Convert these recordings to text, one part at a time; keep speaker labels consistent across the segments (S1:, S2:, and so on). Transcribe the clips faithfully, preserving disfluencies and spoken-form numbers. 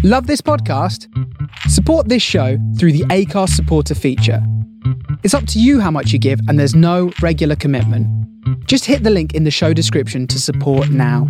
S1: Love this podcast? Support this show through the Acast supporter feature. It's up to you how much you give, and there's no regular commitment. Just hit the link in the show description to support now.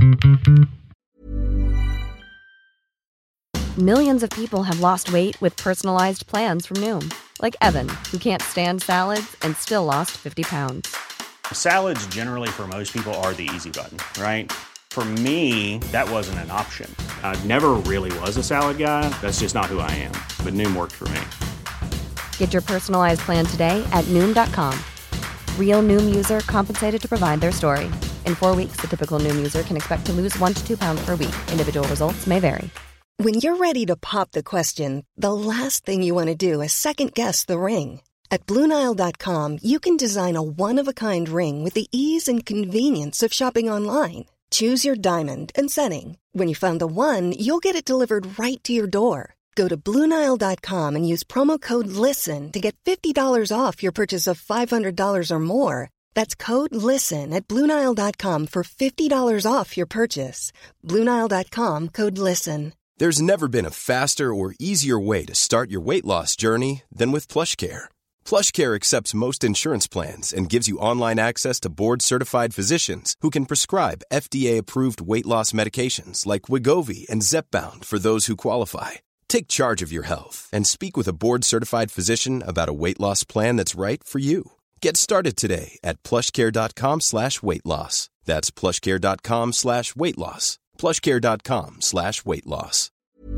S2: Millions of people have lost weight with personalized plans from Noom. Like Evan, who can't stand salads and still lost fifty pounds.
S3: Salads generally for most people are the easy button, right? For me, that wasn't an option. I never really was a salad guy. That's just not who I am. But Noom worked for me.
S2: Get your personalized plan today at Noom dot com. Real Noom user compensated to provide their story. In four weeks, the typical Noom user can expect to lose one to two pounds per week. Individual results may vary.
S4: When you're ready to pop the question, the last thing you want to do is second-guess the ring. At Blue Nile dot com, you can design a one-of-a-kind ring with the ease and convenience of shopping online. Choose your diamond and setting. When you find the one, you'll get it delivered right to your door. Go to Blue Nile dot com and use promo code LISTEN to get fifty dollars off your purchase of five hundred dollars or more. That's code LISTEN at Blue Nile dot com for fifty dollars off your purchase. Blue Nile dot com, code LISTEN.
S5: There's never been a faster or easier way to start your weight loss journey than with PlushCare. PlushCare accepts most insurance plans and gives you online access to board-certified physicians who can prescribe F D A-approved weight loss medications like Wegovy and Zepbound for those who qualify. Take charge of your health and speak with a board-certified physician about a weight loss plan that's right for you. Get started today at plushcare.com slash weight loss. That's plushcare.com slash weight loss. plushcare.com slash weight loss.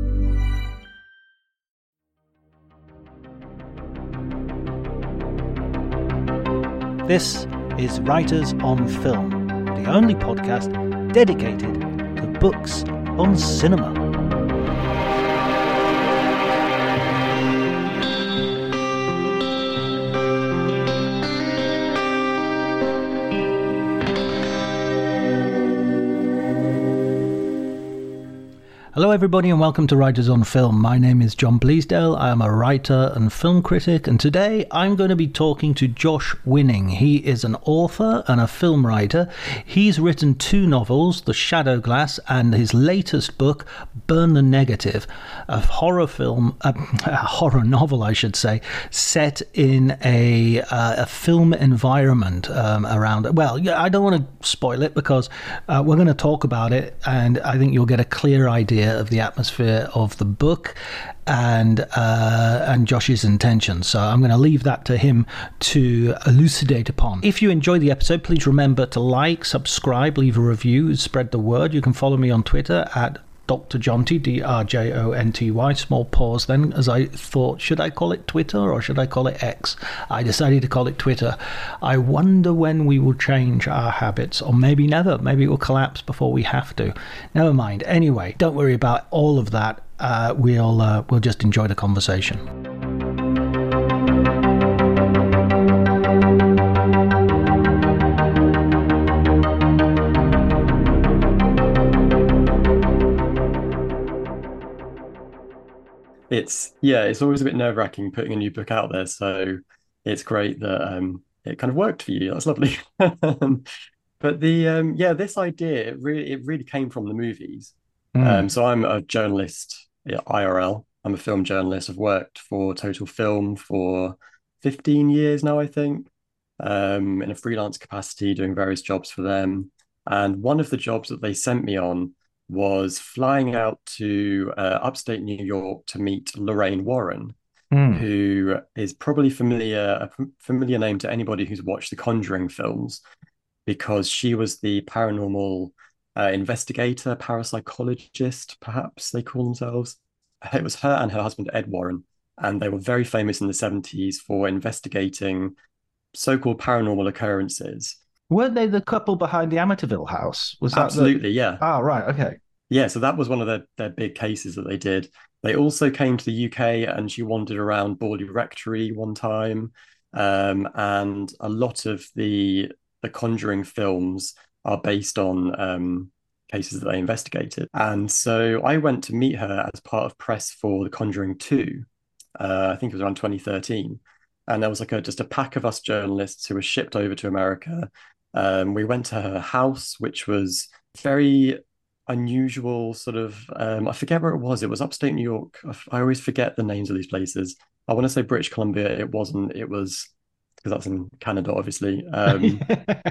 S6: This is Writers on Film, the only podcast dedicated to books on cinema. Hello everybody and welcome to Writers on Film. My name is John Bleasdale. I am a writer and film critic, and today I'm going to be talking to Josh Winning. He is an author and a film writer. He's written two novels, The Shadow Glass and his latest book, Burn the Negative, a horror film, a, a horror novel I should say, set in a, uh, a film environment um, around, well, I don't want to spoil it because uh, we're going to talk about it and I think you'll get a clear idea of the atmosphere of the book and uh, and Josh's intentions. So I'm going to leave that to him to elucidate upon. If you enjoyed the episode, please remember to like, subscribe, leave a review, spread the word. You can follow me on Twitter at Doctor Jonty, D R J O N T Y. Small pause then, as I thought, should I call it Twitter or should I call it X? I decided to call it Twitter. I wonder when we will change our habits, or maybe never. Maybe it will collapse before we have to. Never mind. Anyway, don't worry about all of that. Uh, we'll uh, we'll just enjoy the conversation.
S7: It's yeah, it's always a bit nerve-wracking putting a new book out there. So it's great that um, it kind of worked for you. That's lovely. But the um, yeah, this idea it really it really came from the movies. Mm. Um, so I'm a journalist at I R L. I'm a film journalist. I've worked for Total Film for fifteen years now, I think, um, in a freelance capacity, doing various jobs for them. And one of the jobs that they sent me on was flying out to uh, upstate New York to meet Lorraine Warren, mm. who is probably familiar a familiar name to anybody who's watched the Conjuring films, because she was the paranormal uh, investigator, parapsychologist, perhaps they call themselves. It was her and her husband, Ed Warren, and they were very famous in the seventies for investigating so-called paranormal occurrences.
S6: Weren't they the couple behind the Amityville house? Was that
S7: Absolutely,
S6: the...
S7: yeah.
S6: Oh, right, okay.
S7: Yeah, so that was one of their, their big cases that they did. They also came to the U K and she wandered around Borley Rectory one time. Um, and a lot of the the Conjuring films are based on um, cases that they investigated. And so I went to meet her as part of press for The Conjuring two. Uh, I think it was around twenty thirteen. And there was like a, just a pack of us journalists who were shipped over to America. Um, we went to her house, which was very unusual sort of um I forget where it was. It was upstate New York. I, f- I always forget the names of these places. I want to say British Columbia. It wasn't. It was because that's in Canada, obviously. Um,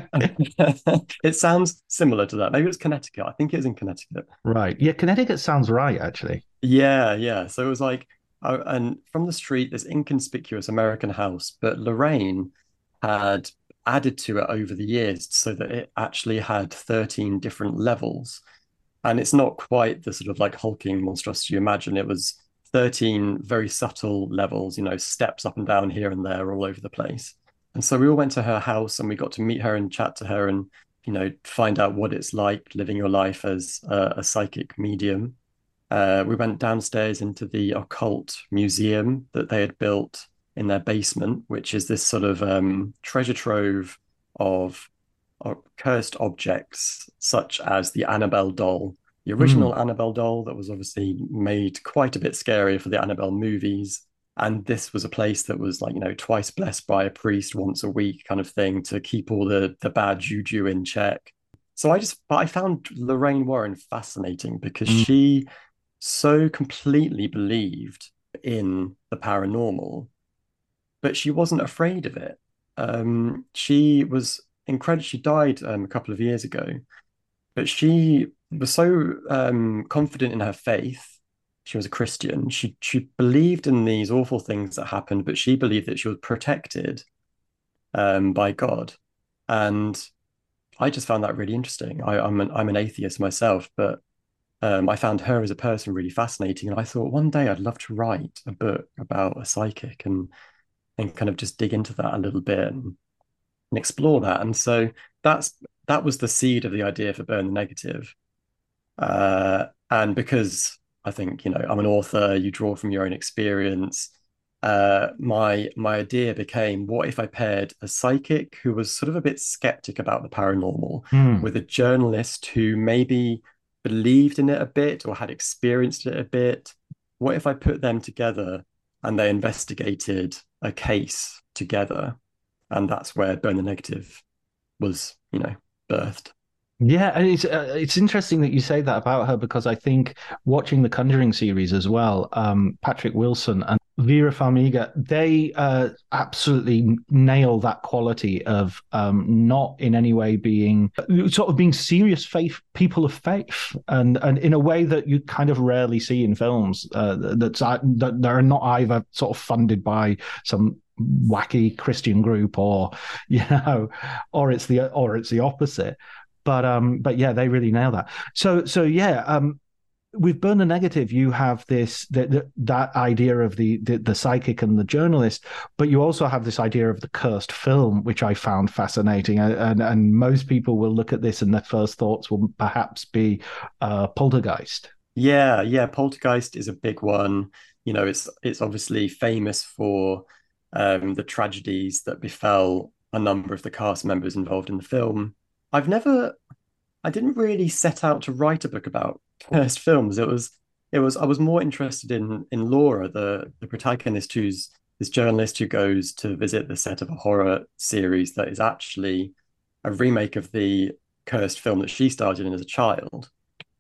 S7: it sounds similar to that. Maybe it was Connecticut. I think it was in Connecticut.
S6: Right. Yeah, Connecticut sounds right, actually.
S7: Yeah, yeah. So it was like, uh, and from the street, this inconspicuous American house, but Lorraine had added to it over the years so that it actually had thirteen different levels. And it's not quite the sort of like hulking monstrosity you imagine. It was thirteen very subtle levels, you know, steps up and down here and there all over the place. And so we all went to her house and we got to meet her and chat to her and, you know, find out what it's like living your life as a, a psychic medium. Uh, we went downstairs into the occult museum that they had built in their basement, which is this sort of um, treasure trove of, of cursed objects, such as the Annabelle doll, the original
S6: Mm.
S7: Annabelle doll that was obviously made quite a bit scarier for the Annabelle movies. And this was a place that was like, you know, twice blessed by a priest once a week kind of thing to keep all the, the bad juju in check. So I just, but I found Lorraine Warren fascinating because
S6: Mm.
S7: she so completely believed in the paranormal, but she wasn't afraid of it. Um, she was incredible. She died um, a couple of years ago, but she was so um, confident in her faith. She was a Christian. She she believed in these awful things that happened, but she believed that she was protected um, by God. And I just found that really interesting. I, I'm an I'm an atheist myself, but um, I found her as a person really fascinating. And I thought one day I'd love to write a book about a psychic and and kind of just dig into that a little bit and, and explore that. And so that's that was the seed of the idea for Burn the Negative. Uh, and because I think, you know, I'm an author, you draw from your own experience. Uh, my my idea became, what if I paired a psychic who was sort of a bit skeptic about the paranormal
S6: Mm.
S7: with a journalist who maybe believed in it a bit or had experienced it a bit? What if I put them together and they investigated a case together? And that's where Burn the Negative was, you know, birthed.
S6: Yeah, and it's uh, it's interesting that you say that about her because I think watching the Conjuring series as well, um, Patrick Wilson and Vera Farmiga, they uh, absolutely nail that quality of um, not in any way being sort of being serious faith people of faith, and and in a way that you kind of rarely see in films uh, that's uh, that they're not either sort of funded by some wacky Christian group or you know, or it's the or it's the opposite. But um, but yeah, they really nail that. So so yeah, um, with Burn the Negative, you have this that that idea of the, the the psychic and the journalist, but you also have this idea of the cursed film, which I found fascinating. And and most people will look at this and their first thoughts will perhaps be uh, Poltergeist.
S7: Yeah, yeah, Poltergeist is a big one. You know, it's it's obviously famous for um, the tragedies that befell a number of the cast members involved in the film. I've never, I didn't really set out to write a book about cursed films. It was, it was, I was more interested in in Laura, the the protagonist, who's this journalist who goes to visit the set of a horror series that is actually a remake of the cursed film that she starred in as a child.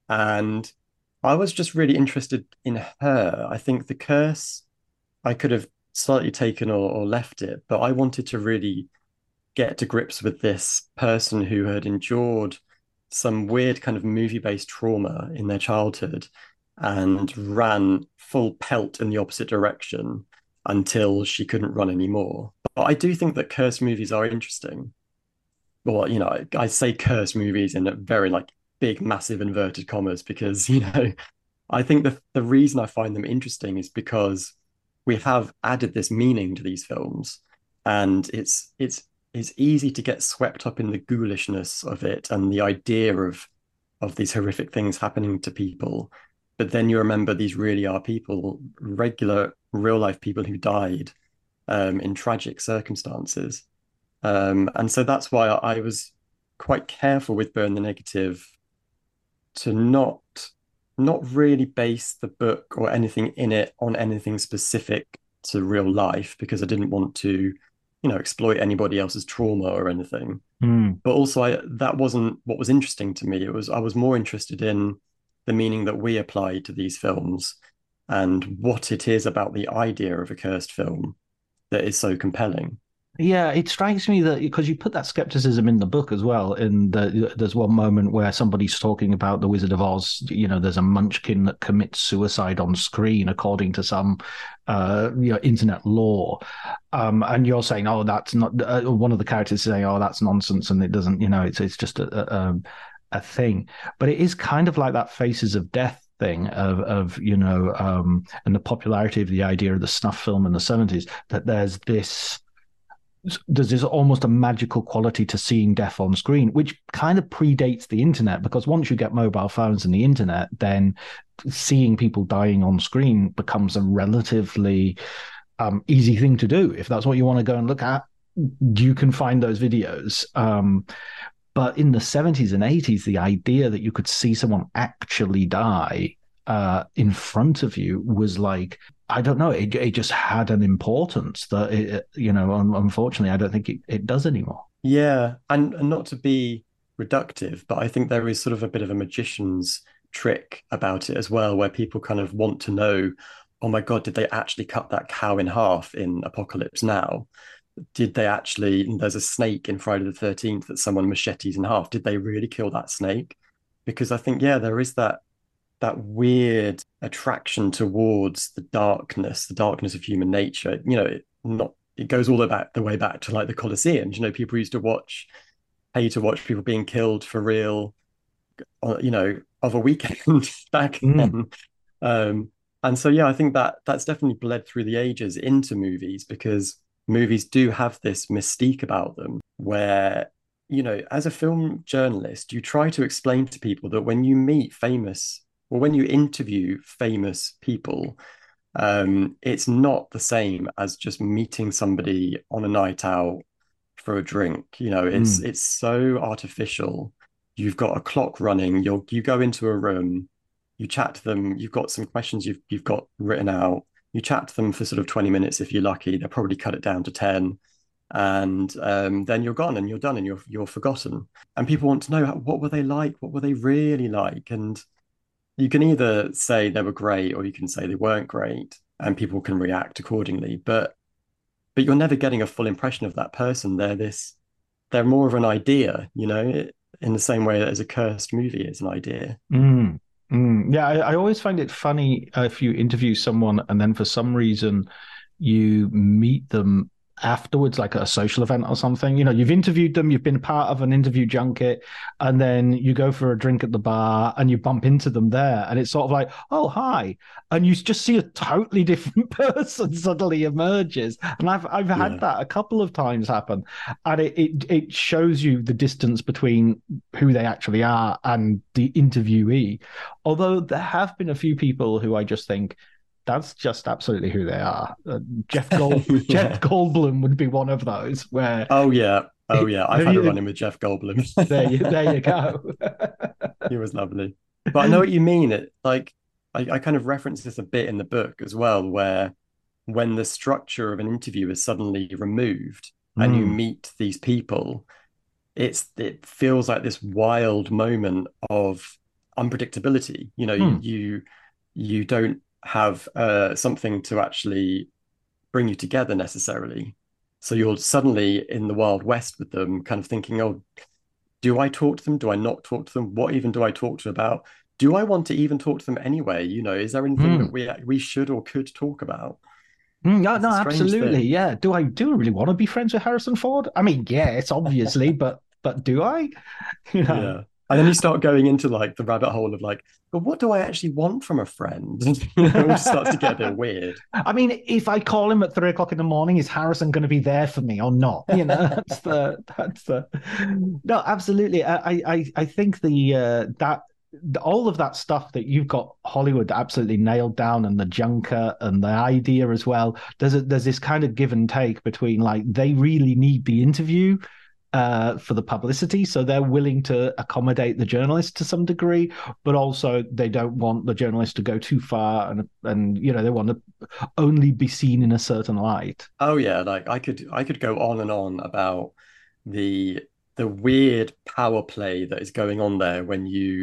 S7: And I was just really interested in her. I think the curse, I could have slightly taken or, or left it, but I wanted to really get to grips with this person who had endured some weird kind of movie-based trauma in their childhood and ran full pelt in the opposite direction until she couldn't run anymore. But I do think that curse movies are interesting. Well, you know, I, I say curse movies in a very like big, massive inverted commas because, you know, I think the the reason I find them interesting is because we have added this meaning to these films, and it's it's it's easy to get swept up in the ghoulishness of it and the idea of of these horrific things happening to people. But then you remember these really are people, regular, real life people who died um, in tragic circumstances. Um, and so that's why I, I was quite careful with Burn the Negative to not not really base the book or anything in it on anything specific to real life, because I didn't want to, you know, exploit anybody else's trauma or anything.
S6: Mm.
S7: But also, I, that wasn't what was interesting to me. It was I was more interested in the meaning that we apply to these films and what it is about the idea of a cursed film that is so compelling.
S6: Yeah, it strikes me that because you put that skepticism in the book as well. In the, there's one moment where somebody's talking about the Wizard of Oz. You know, there's a Munchkin that commits suicide on screen, according to some, uh, you know, internet law. Um, and you're saying, oh, that's not. Uh, one of the characters is saying, oh, that's nonsense, and it doesn't. You know, it's it's just a a, a thing. But it is kind of like that Faces of Death thing of of you know, um, and the popularity of the idea of the snuff film in the seventies. That there's this. There's this almost a magical quality to seeing death on screen, which kind of predates the internet, because once you get mobile phones and the internet, then seeing people dying on screen becomes a relatively um, easy thing to do. If that's what you want to go and look at, you can find those videos. Um, but in the seventies and eighties, the idea that you could see someone actually die uh, in front of you was like, I don't know, it, it just had an importance that, it, you know, unfortunately, I don't think it, it does anymore.
S7: Yeah, and, and not to be reductive, but I think there is sort of a bit of a magician's trick about it as well, where people kind of want to know, oh my God, did they actually cut that cow in half in Apocalypse Now? Did they actually, there's a snake in Friday the thirteenth that someone machetes in half. Did they really kill that snake? Because I think, yeah, there is that that weird attraction towards the darkness, the darkness of human nature. You know, it not it goes all the back the way back to like the Colosseum. You know, people used to watch, pay to watch people being killed for real, you know, of a weekend back mm. then. Um, and so, yeah, I think that that's definitely bled through the ages into movies, because movies do have this mystique about them where, you know, as a film journalist, you try to explain to people that when you meet famous Well, when you interview famous people, um, it's not the same as just meeting somebody on a night out for a drink. You know, it's mm. it's so artificial. You've got a clock running. You you go into a room, you chat to them. You've got some questions you've you've got written out. You chat to them for sort of twenty minutes if you're lucky. They'll probably cut it down to ten, and um, then you're gone and you're done and you're you're forgotten. And people want to know, what were they like? What were they really like? And you can either say they were great or you can say they weren't great, and people can react accordingly. But but you're never getting a full impression of that person. They're this, they're more of an idea, you know, in the same way as a cursed movie is an idea.
S6: Mm, mm. Yeah, I, I always find it funny uh, if you interview someone and then for some reason you meet them afterwards, like at a social event or something. You know, you've interviewed them, you've been part of an interview junket, and then you go for a drink at the bar and you bump into them there, and it's sort of like, oh, hi, and you just see a totally different person suddenly emerges. And I've I've had yeah. that a couple of times happen, and it, it it shows you the distance between who they actually are and the interviewee. Although there have been a few people who I just think, that's just absolutely who they are. Uh, Jeff Gold, yeah. Jeff Goldblum would be one of those where.
S7: Oh yeah, oh yeah. I've had a run in with Jeff Goldblum.
S6: there, you, there you go.
S7: He was lovely. But I know what you mean. It like I, I kind of reference this a bit in the book as well, where when the structure of an interview is suddenly removed mm. and you meet these people, it's it feels like this wild moment of unpredictability. You know, mm. you you don't have uh, something to actually bring you together necessarily. So you're suddenly in the Wild West with them, kind of thinking, oh, do I talk to them? Do I not talk to them? What even do I talk to them about? Do I want to even talk to them anyway? You know, is there anything mm. that we we should or could talk about?
S6: Mm, no, no, absolutely. Thing. Yeah. Do I do I really want to be friends with Harrison Ford? I mean, yes, obviously, but but do I? You know?
S7: Yeah. And then you start going into like the rabbit hole of like, but what do I actually want from a friend? You know, it starts to get a bit weird.
S6: I mean, if I call him at three o'clock in the morning, is Harrison going to be there for me or not? You know, that's the that's the no, absolutely. I I I think the uh, that all of that stuff that you've got Hollywood absolutely nailed down, and the junker and the idea as well. There's a, there's this kind of give and take between like they really need the interview uh, for the publicity, so they're willing to accommodate the journalist to some degree, but also they don't want the journalist to go too far, and and you know they want to only be seen in a certain light.
S7: Oh yeah, like I could I could go on and on about the the weird power play that is going on there when you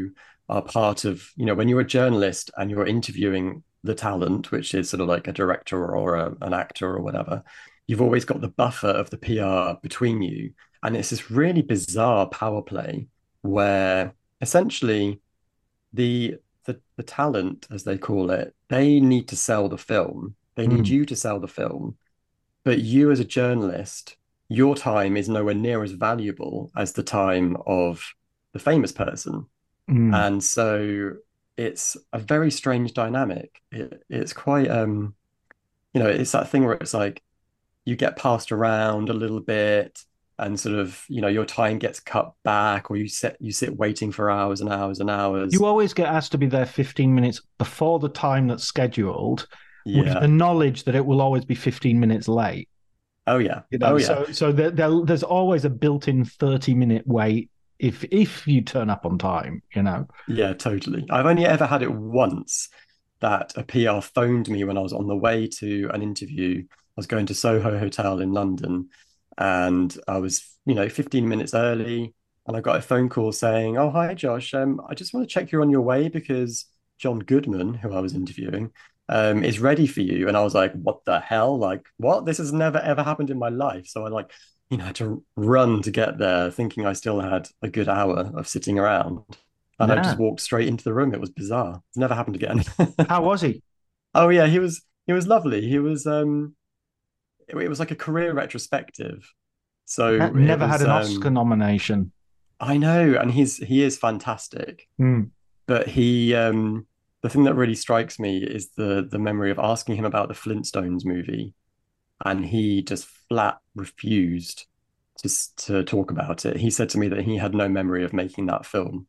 S7: are part of, you know, when you're a journalist and you're interviewing the talent, which is sort of like a director or a, an actor or whatever, you've always got the buffer of the P R between you. And it's this really bizarre power play where essentially the the, the talent, as they call it, they need to sell the film. They need
S6: Mm.
S7: you to sell the film. But you as a journalist, your time is nowhere near as valuable as the time of the famous person.
S6: Mm.
S7: And so it's a very strange dynamic. It, it's quite, um, you know, it's that thing where it's like you get passed around a little bit and sort of, you know, your time gets cut back, or you sit you sit waiting for hours and hours and hours.
S6: You always get asked to be there fifteen minutes before the time that's scheduled, with
S7: Yeah.
S6: the knowledge that it will always be fifteen minutes late.
S7: Oh yeah.
S6: You know,
S7: Oh yeah.
S6: so so there, there, there's always a built-in thirty minute wait if if you turn up on time, you know.
S7: Yeah, totally. I've only ever had it once that a P R phoned me when I was on the way to an interview. I was going to Soho Hotel in London, and I was, you know, fifteen minutes early, and I got a phone call saying, "Oh, hi, Josh. Um, I just want to check you're on your way because John Goodman, who I was interviewing, um, is ready for you." And I was like, "What the hell? Like, what? This has never ever happened in my life." So I like, you know, had to run to get there, thinking I still had a good hour of sitting around. And I
S6: Yeah.
S7: just walked straight into the room. It was bizarre. It's never happened again.
S6: How was he?
S7: Oh yeah, he was he was lovely. He was um it, it was like a career retrospective. So it
S6: Never
S7: was,
S6: had an
S7: um,
S6: Oscar nomination.
S7: I know, and he's he is fantastic.
S6: Mm.
S7: But he um the thing that really strikes me is the the memory of asking him about the Flintstones movie, and he just flat refused to s- to talk about it. He said to me that he had no memory of making that film.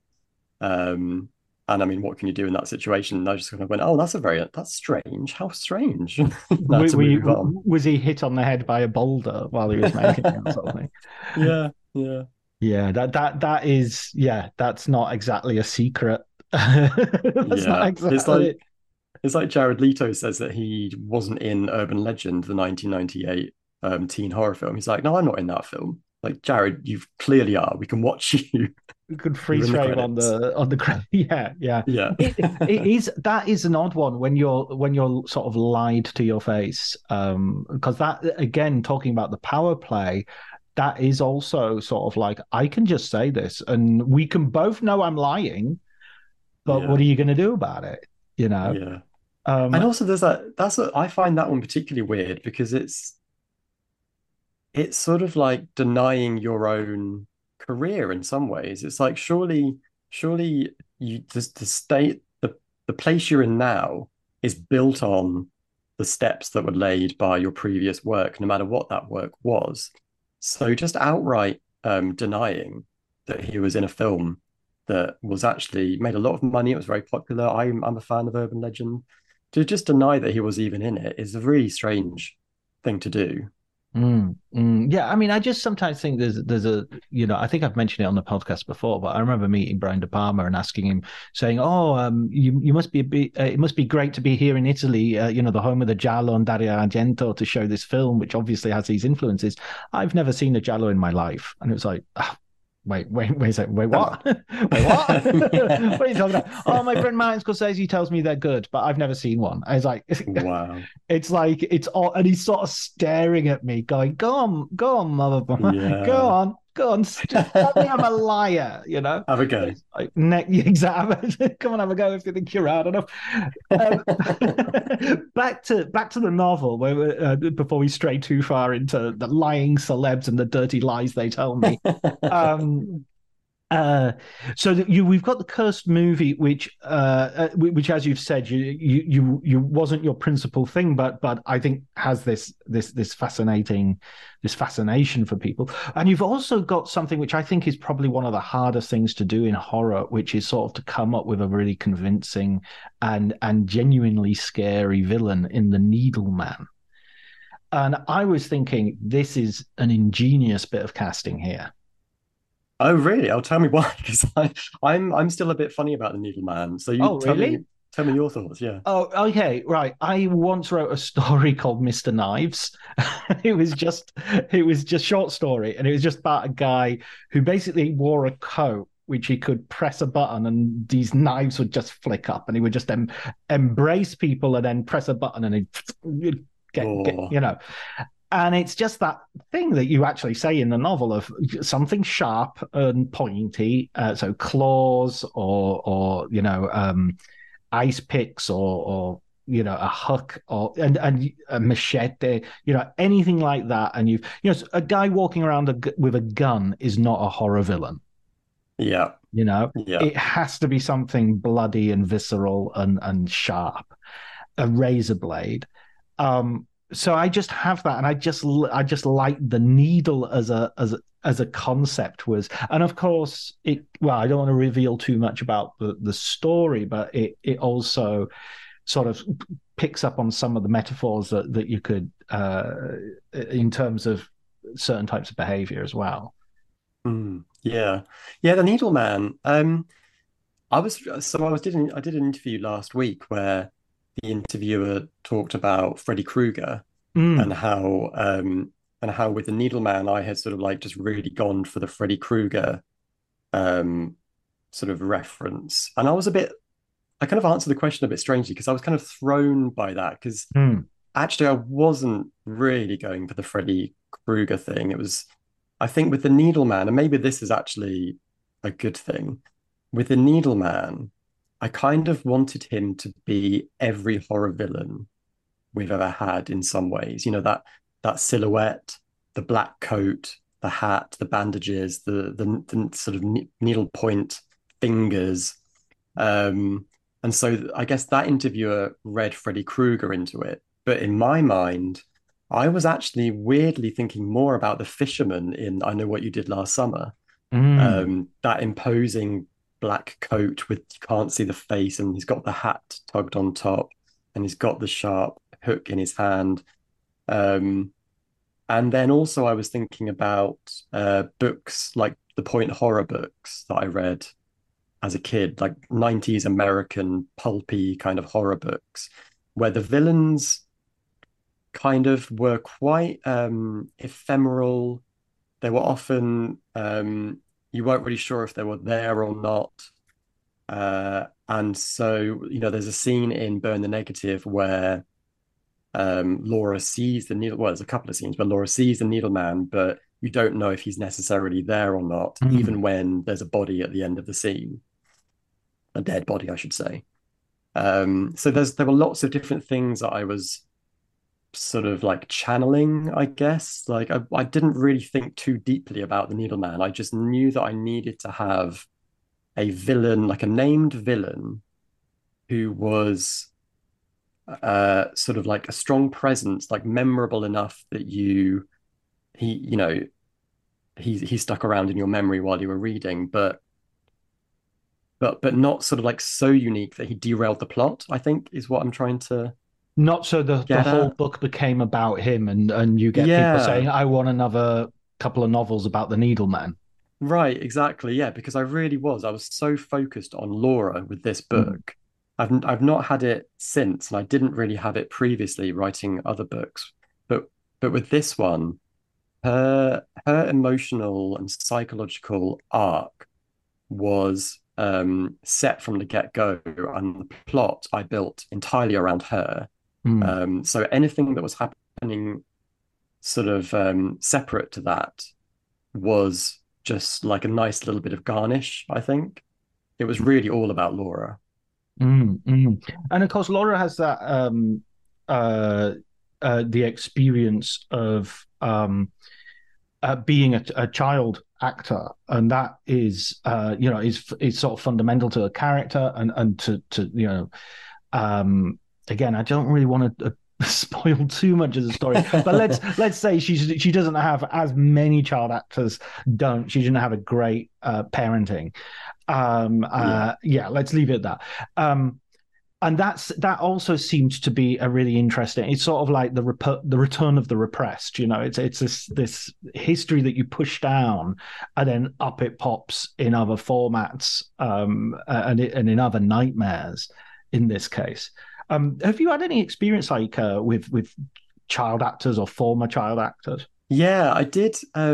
S7: Um, and I mean, what can you do in that situation? And I just kind of went, "Oh, that's a very that's strange. How strange." You know,
S6: Were-
S7: to
S6: were you-
S7: move on.
S6: was he hit on the head by a boulder while he was making it or something?
S7: Yeah, yeah,
S6: Yeah, that that that is yeah, that's not exactly a secret. That's
S7: yeah.
S6: not
S7: It's
S6: exactly.
S7: like it's like Jared Leto says that he wasn't in Urban Legend, the nineteen ninety-eight um, teen horror film. He's like, "No, I'm not in that film." Like, Jared, you clearly are. We can watch you.
S6: We could
S7: You're
S6: freeze
S7: in the
S6: frame on
S7: credits.
S6: the on the credit. Yeah, yeah.
S7: Yeah.
S6: It, it is that is an odd one when you're when you're sort of lied to your face. Um, because that again, talking about the power play, that is also sort of like I can just say this, and we can both know I'm lying, but
S7: Yeah.
S6: what are you going to do about it? You know.
S7: Yeah.
S6: Um,
S7: And also there's that that's a, I find that one particularly weird because it's it's sort of like denying your own career in some ways. It's like surely surely you the, the state the the place you're in now is built on the steps that were laid by your previous work, no matter what that work was. So just outright um, denying that he was in a film that was actually made a lot of money, it was very popular. I'm I'm a fan of Urban Legend. To just deny that he was even in it is a really strange thing to do.
S6: Mm, mm. Yeah, I mean, I just sometimes think there's there's a you know I think I've mentioned it on the podcast before, but I remember meeting Brian De Palma and asking him, saying, "Oh, um, you you must be a bit, uh, it must be great to be here in Italy, uh, you know, the home of the Giallo and Dario Argento, to show this film, which obviously has these influences. I've never seen a Giallo in my life," and it was like. Ah, Wait, wait, wait a second. Wait, what? Wait, what? What are you talking about? Oh, my friend Martin Scorsese tells me they're good, but I've never seen one. I was like,
S7: Wow.
S6: it's like it's all, and he's sort of staring at me, going, "Go on, go on, motherfucker,
S7: Yeah.
S6: go on, go on, just tell me I'm a liar," you know.
S7: Have a go.
S6: It's like, ne- exactly. Come on, have a go if you think you're hard enough. Um, back to back to the novel, where we- uh, before we stray too far into the lying celebs and the dirty lies they tell me. Um, uh, so that you, we've got the Cursed movie, which, uh, uh, which, as you've said, you, you, you, you wasn't your principal thing, but, but I think has this, this, this fascinating, this fascination for people. And you've also got something which I think is probably one of the hardest things to do in horror, which is sort of to come up with a really convincing and, and genuinely scary villain in the Needleman. And I was thinking, this is an ingenious bit of casting here.
S7: Oh, really? Oh, tell me why, because I'm I'm still a bit funny about the Needleman. So you
S6: Oh,
S7: tell
S6: really?
S7: me tell me your thoughts. Yeah.
S6: Oh, okay, right. I once wrote a story called Mister Knives. It was just, it was just short story, and it was just about a guy who basically wore a coat which he could press a button and these knives would just flick up, and he would just em- embrace people and then press a button and he'd get,
S7: Oh.
S6: get, you know. And it's just that thing that you actually say in the novel of something sharp and pointy, uh, so claws or, or you know, um, ice picks or, or you know, a hook or and, and a machete, you know, anything like that. And you've, you know, a guy walking around a, with a gun is not a horror villain.
S7: Yeah.
S6: You know,
S7: yeah.
S6: It has to be something bloody and visceral and, and sharp, a razor blade. Um, So I just have that, and I just I just like the needle as a as a, as a concept was, and of course it. Well, I don't want to reveal too much about the, the story, but it it also sort of picks up on some of the metaphors that that you could uh, in terms of certain types of behavior as well.
S7: Mm, yeah, yeah. The Needleman. Um, I was so I was did an, I did an interview last week where the interviewer talked about Freddy Krueger
S6: Mm.
S7: and how um and how with the Needleman I had sort of like just really gone for the Freddy Krueger um sort of reference. And I was a bit I kind of answered the question a bit strangely because I was kind of thrown by that because
S6: Mm.
S7: actually I wasn't really going for the Freddy Krueger thing. It was I think with the Needleman, and maybe this is actually a good thing, with the Needleman I kind of wanted him to be every horror villain we've ever had in some ways. You know, that that silhouette, the black coat, the hat, the bandages, the the, the sort of needlepoint fingers. Um, and so I guess that interviewer read Freddy Krueger into it. But in my mind, I was actually weirdly thinking more about the fisherman in I Know What You Did Last Summer.
S6: Mm.
S7: Um, that imposing black coat with you can't see the face, and he's got the hat tugged on top, and he's got the sharp hook in his hand. Um, and then also I was thinking about uh, books like the point horror books that I read as a kid, like nineties American pulpy kind of horror books, where the villains kind of were quite um, ephemeral. They were often um, you weren't really sure if they were there or not. Uh, and so, you know, there's a scene in Burn the Negative where um, Laura sees the needle. Well, there's a couple of scenes where Laura sees the Needleman, but you don't know if he's necessarily there or not,
S6: Mm.
S7: even when there's a body at the end of the scene, a dead body, I should say. Um, so there's there were lots of different things that I was sort of like channeling, I guess. Like I, I didn't really think too deeply about the Needleman. I just knew that I needed to have a villain, like a named villain, who was uh, sort of like a strong presence, like memorable enough that you, he, you know, he he stuck around in your memory while you were reading, but but but not sort of like so unique that he derailed the plot, I think is what I'm trying to.
S6: Not so the, the
S7: Get
S6: whole
S7: at.
S6: book became about him, and, and you get
S7: Yeah.
S6: people saying, I want another couple of novels about the Needleman.
S7: Right, exactly. Yeah, because I really was. I was so focused on Laura with this book. I've I've not had it since, and I didn't really have it previously writing other books. But but with this one, her her emotional and psychological arc was um, set from the get-go, and the plot I built entirely around her.
S6: Mm.
S7: Um, so anything that was happening sort of um, separate to that was just like a nice little bit of garnish, I think. It was really all about Laura.
S6: Mm, mm. And of course, Laura has that um, uh, uh, the experience of um, uh, being a, a child actor, and that is, uh, you know, is is sort of fundamental to her character, and and to to you know, um, again, I don't really want to. Uh, spoil too much of the story, but let's let's say she's she doesn't have, as many child actors don't, she didn't have a great uh, parenting. Um, uh, yeah. yeah, let's leave it at that. Um, and that's that also seems to be a really interesting. It's sort of like the rep- the return of the repressed. You know, it's it's this this history that you push down, and then up it pops in other formats, um, and it, and in other nightmares. In this case. Um, have you had any experience like uh, with with child actors or former child actors?
S7: Yeah, I did. Um,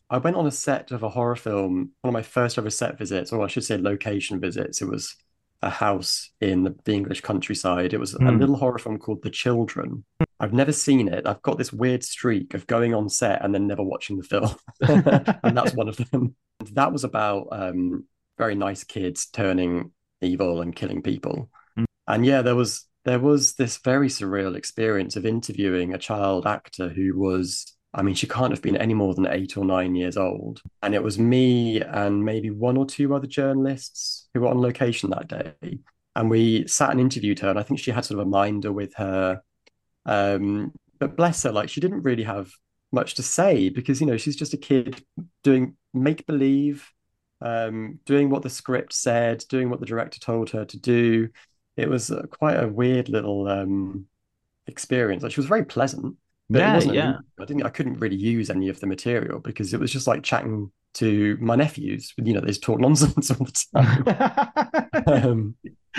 S7: I went on a set of a horror film, one of my first ever set visits, or I should say location visits. It was a house in the, the English countryside. It was a
S6: Mm.
S7: little horror film called The Children. I've never seen it. I've got this weird streak of going on set and then never watching the film. And that's one of them. That was about um, very nice kids turning evil and killing people.
S6: Mm.
S7: And yeah, there was there was this very surreal experience of interviewing a child actor who was, I mean, she can't have been any more than eight or nine years old. And it was me and maybe one or two other journalists who were on location that day. And we sat and interviewed her. And I think she had sort of a minder with her. Um, but bless her, like she didn't really have much to say because, you know, she's just a kid doing make believe, um, doing what the script said, doing what the director told her to do. It was uh, quite a weird little um, experience. Like she was very pleasant. But it
S6: Yeah,
S7: wasn't.
S6: yeah.
S7: I didn't. I couldn't really use any of the material because it was just like chatting to my nephews. You know, they just talk nonsense all the time. um,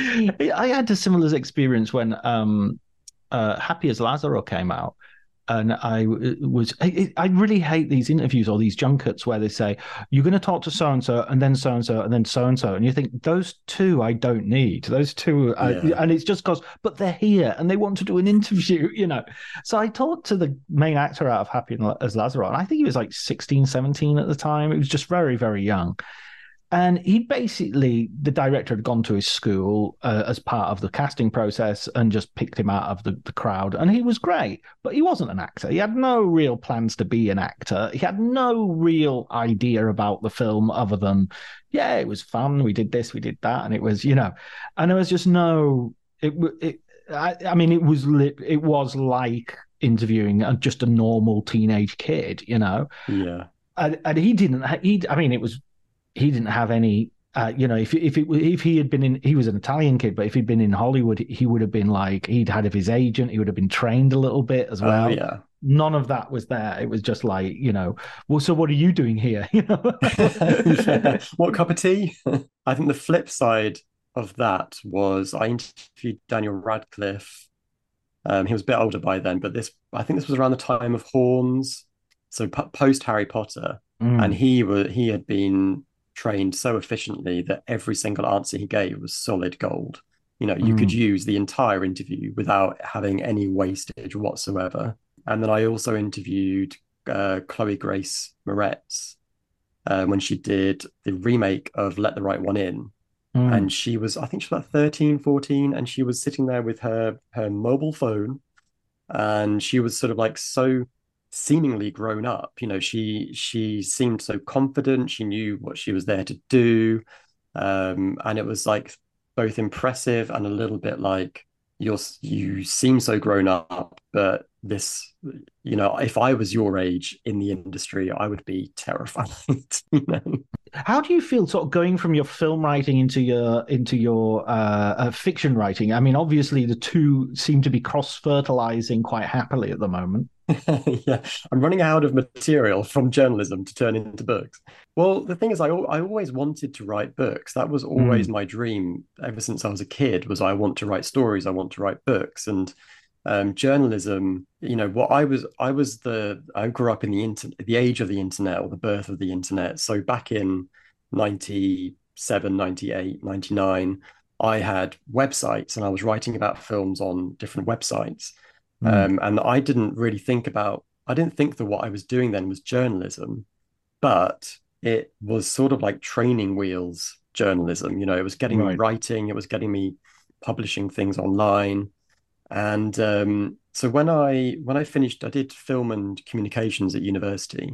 S6: I had a similar experience when um, uh, Happy as Lazaro came out. And I was, I, I really hate these interviews or these junkets where they say, you're going to talk to so-and-so and then so-and-so and then so-and-so. And you think, those two I don't need. Those two, are,
S7: Yeah.
S6: and it's just because, but they're here and they want to do an interview, you know. So I talked to the main actor out of Happy as Lazaro, and I think he was like sixteen, seventeen at the time. It was just very, very young. And he basically, the director had gone to his school uh, as part of the casting process and just picked him out of the, the crowd. And he was great, but he wasn't an actor. He had no real plans to be an actor. He had no real idea about the film other than, yeah, it was fun. We did this, we did that. And it was, you know, and there was just no, it, it I, I mean, it was, lit, it was like interviewing a, just a normal teenage kid, you know?
S7: yeah.
S6: And, and he didn't, he, I mean, it was, he didn't have any, uh, you know, if if it, if he had been in, he was an Italian kid, but if he'd been in Hollywood, he would have been like, he'd had of his agent, he would have been trained a little bit as well.
S7: Oh, yeah.
S6: None of that was there. It was just like, you know, well, so what are you doing here? You know,
S7: Yeah. What cup of tea? I think the flip side of that was I interviewed Daniel Radcliffe. Um, he was a bit older by then, but this, I think this was around the time of Horns, so post Harry Potter,
S6: Mm.
S7: and he was he had been trained so efficiently that every single answer he gave was solid gold. You know, you
S6: Mm.
S7: could use the entire interview without having any wastage whatsoever. And then I also interviewed uh, Chloe Grace Moretz uh, when she did the remake of Let the Right One In.
S6: Mm.
S7: And she was, I think she was about thirteen, fourteen, and she was sitting there with her her mobile phone, and she was sort of like so seemingly grown up. You know, she she seemed so confident. She knew what she was there to do, um, and it was like both impressive and a little bit like you're you seem so grown up, but this, you know, if I was your age in the industry, I would be terrified. You know.
S6: How do you feel sort of going from your film writing into your into your uh, uh, fiction writing? I mean, obviously the two seem to be cross-fertilizing quite happily at the moment.
S7: Yeah, I'm running out of material from journalism to turn into books. Well, the thing is, I, I always wanted to write books. That was always
S6: Mm.
S7: my dream ever since I was a kid, was I want to write stories, I want to write books. And um, journalism, you know, what I was, I was the, I grew up in the internet, the age of the internet, or the birth of the internet. So back in ninety-seven, ninety-eight, ninety-nine, I had websites and I was writing about films on different websites.
S6: Mm.
S7: Um, and I didn't really think about, I didn't think that what I was doing then was journalism, but it was sort of like training wheels journalism. You know, it was getting me
S6: Right.
S7: writing, it was getting me publishing things online. And um, so when I when I finished, I did film and communications at university,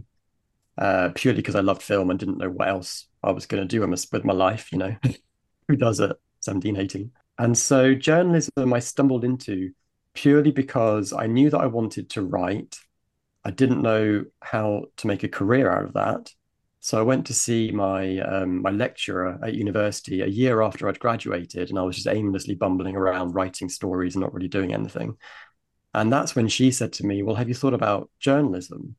S7: uh, purely because I loved film and didn't know what else I was going to do with my life, you know. Who does at seventeen, eighteen? And so journalism I stumbled into purely because I knew that I wanted to write. I didn't know how to make a career out of that. So I went to see my um, my lecturer at university a year after I'd graduated, and I was just aimlessly bumbling around writing stories and not really doing anything. And that's when she said to me, well, have you thought about journalism?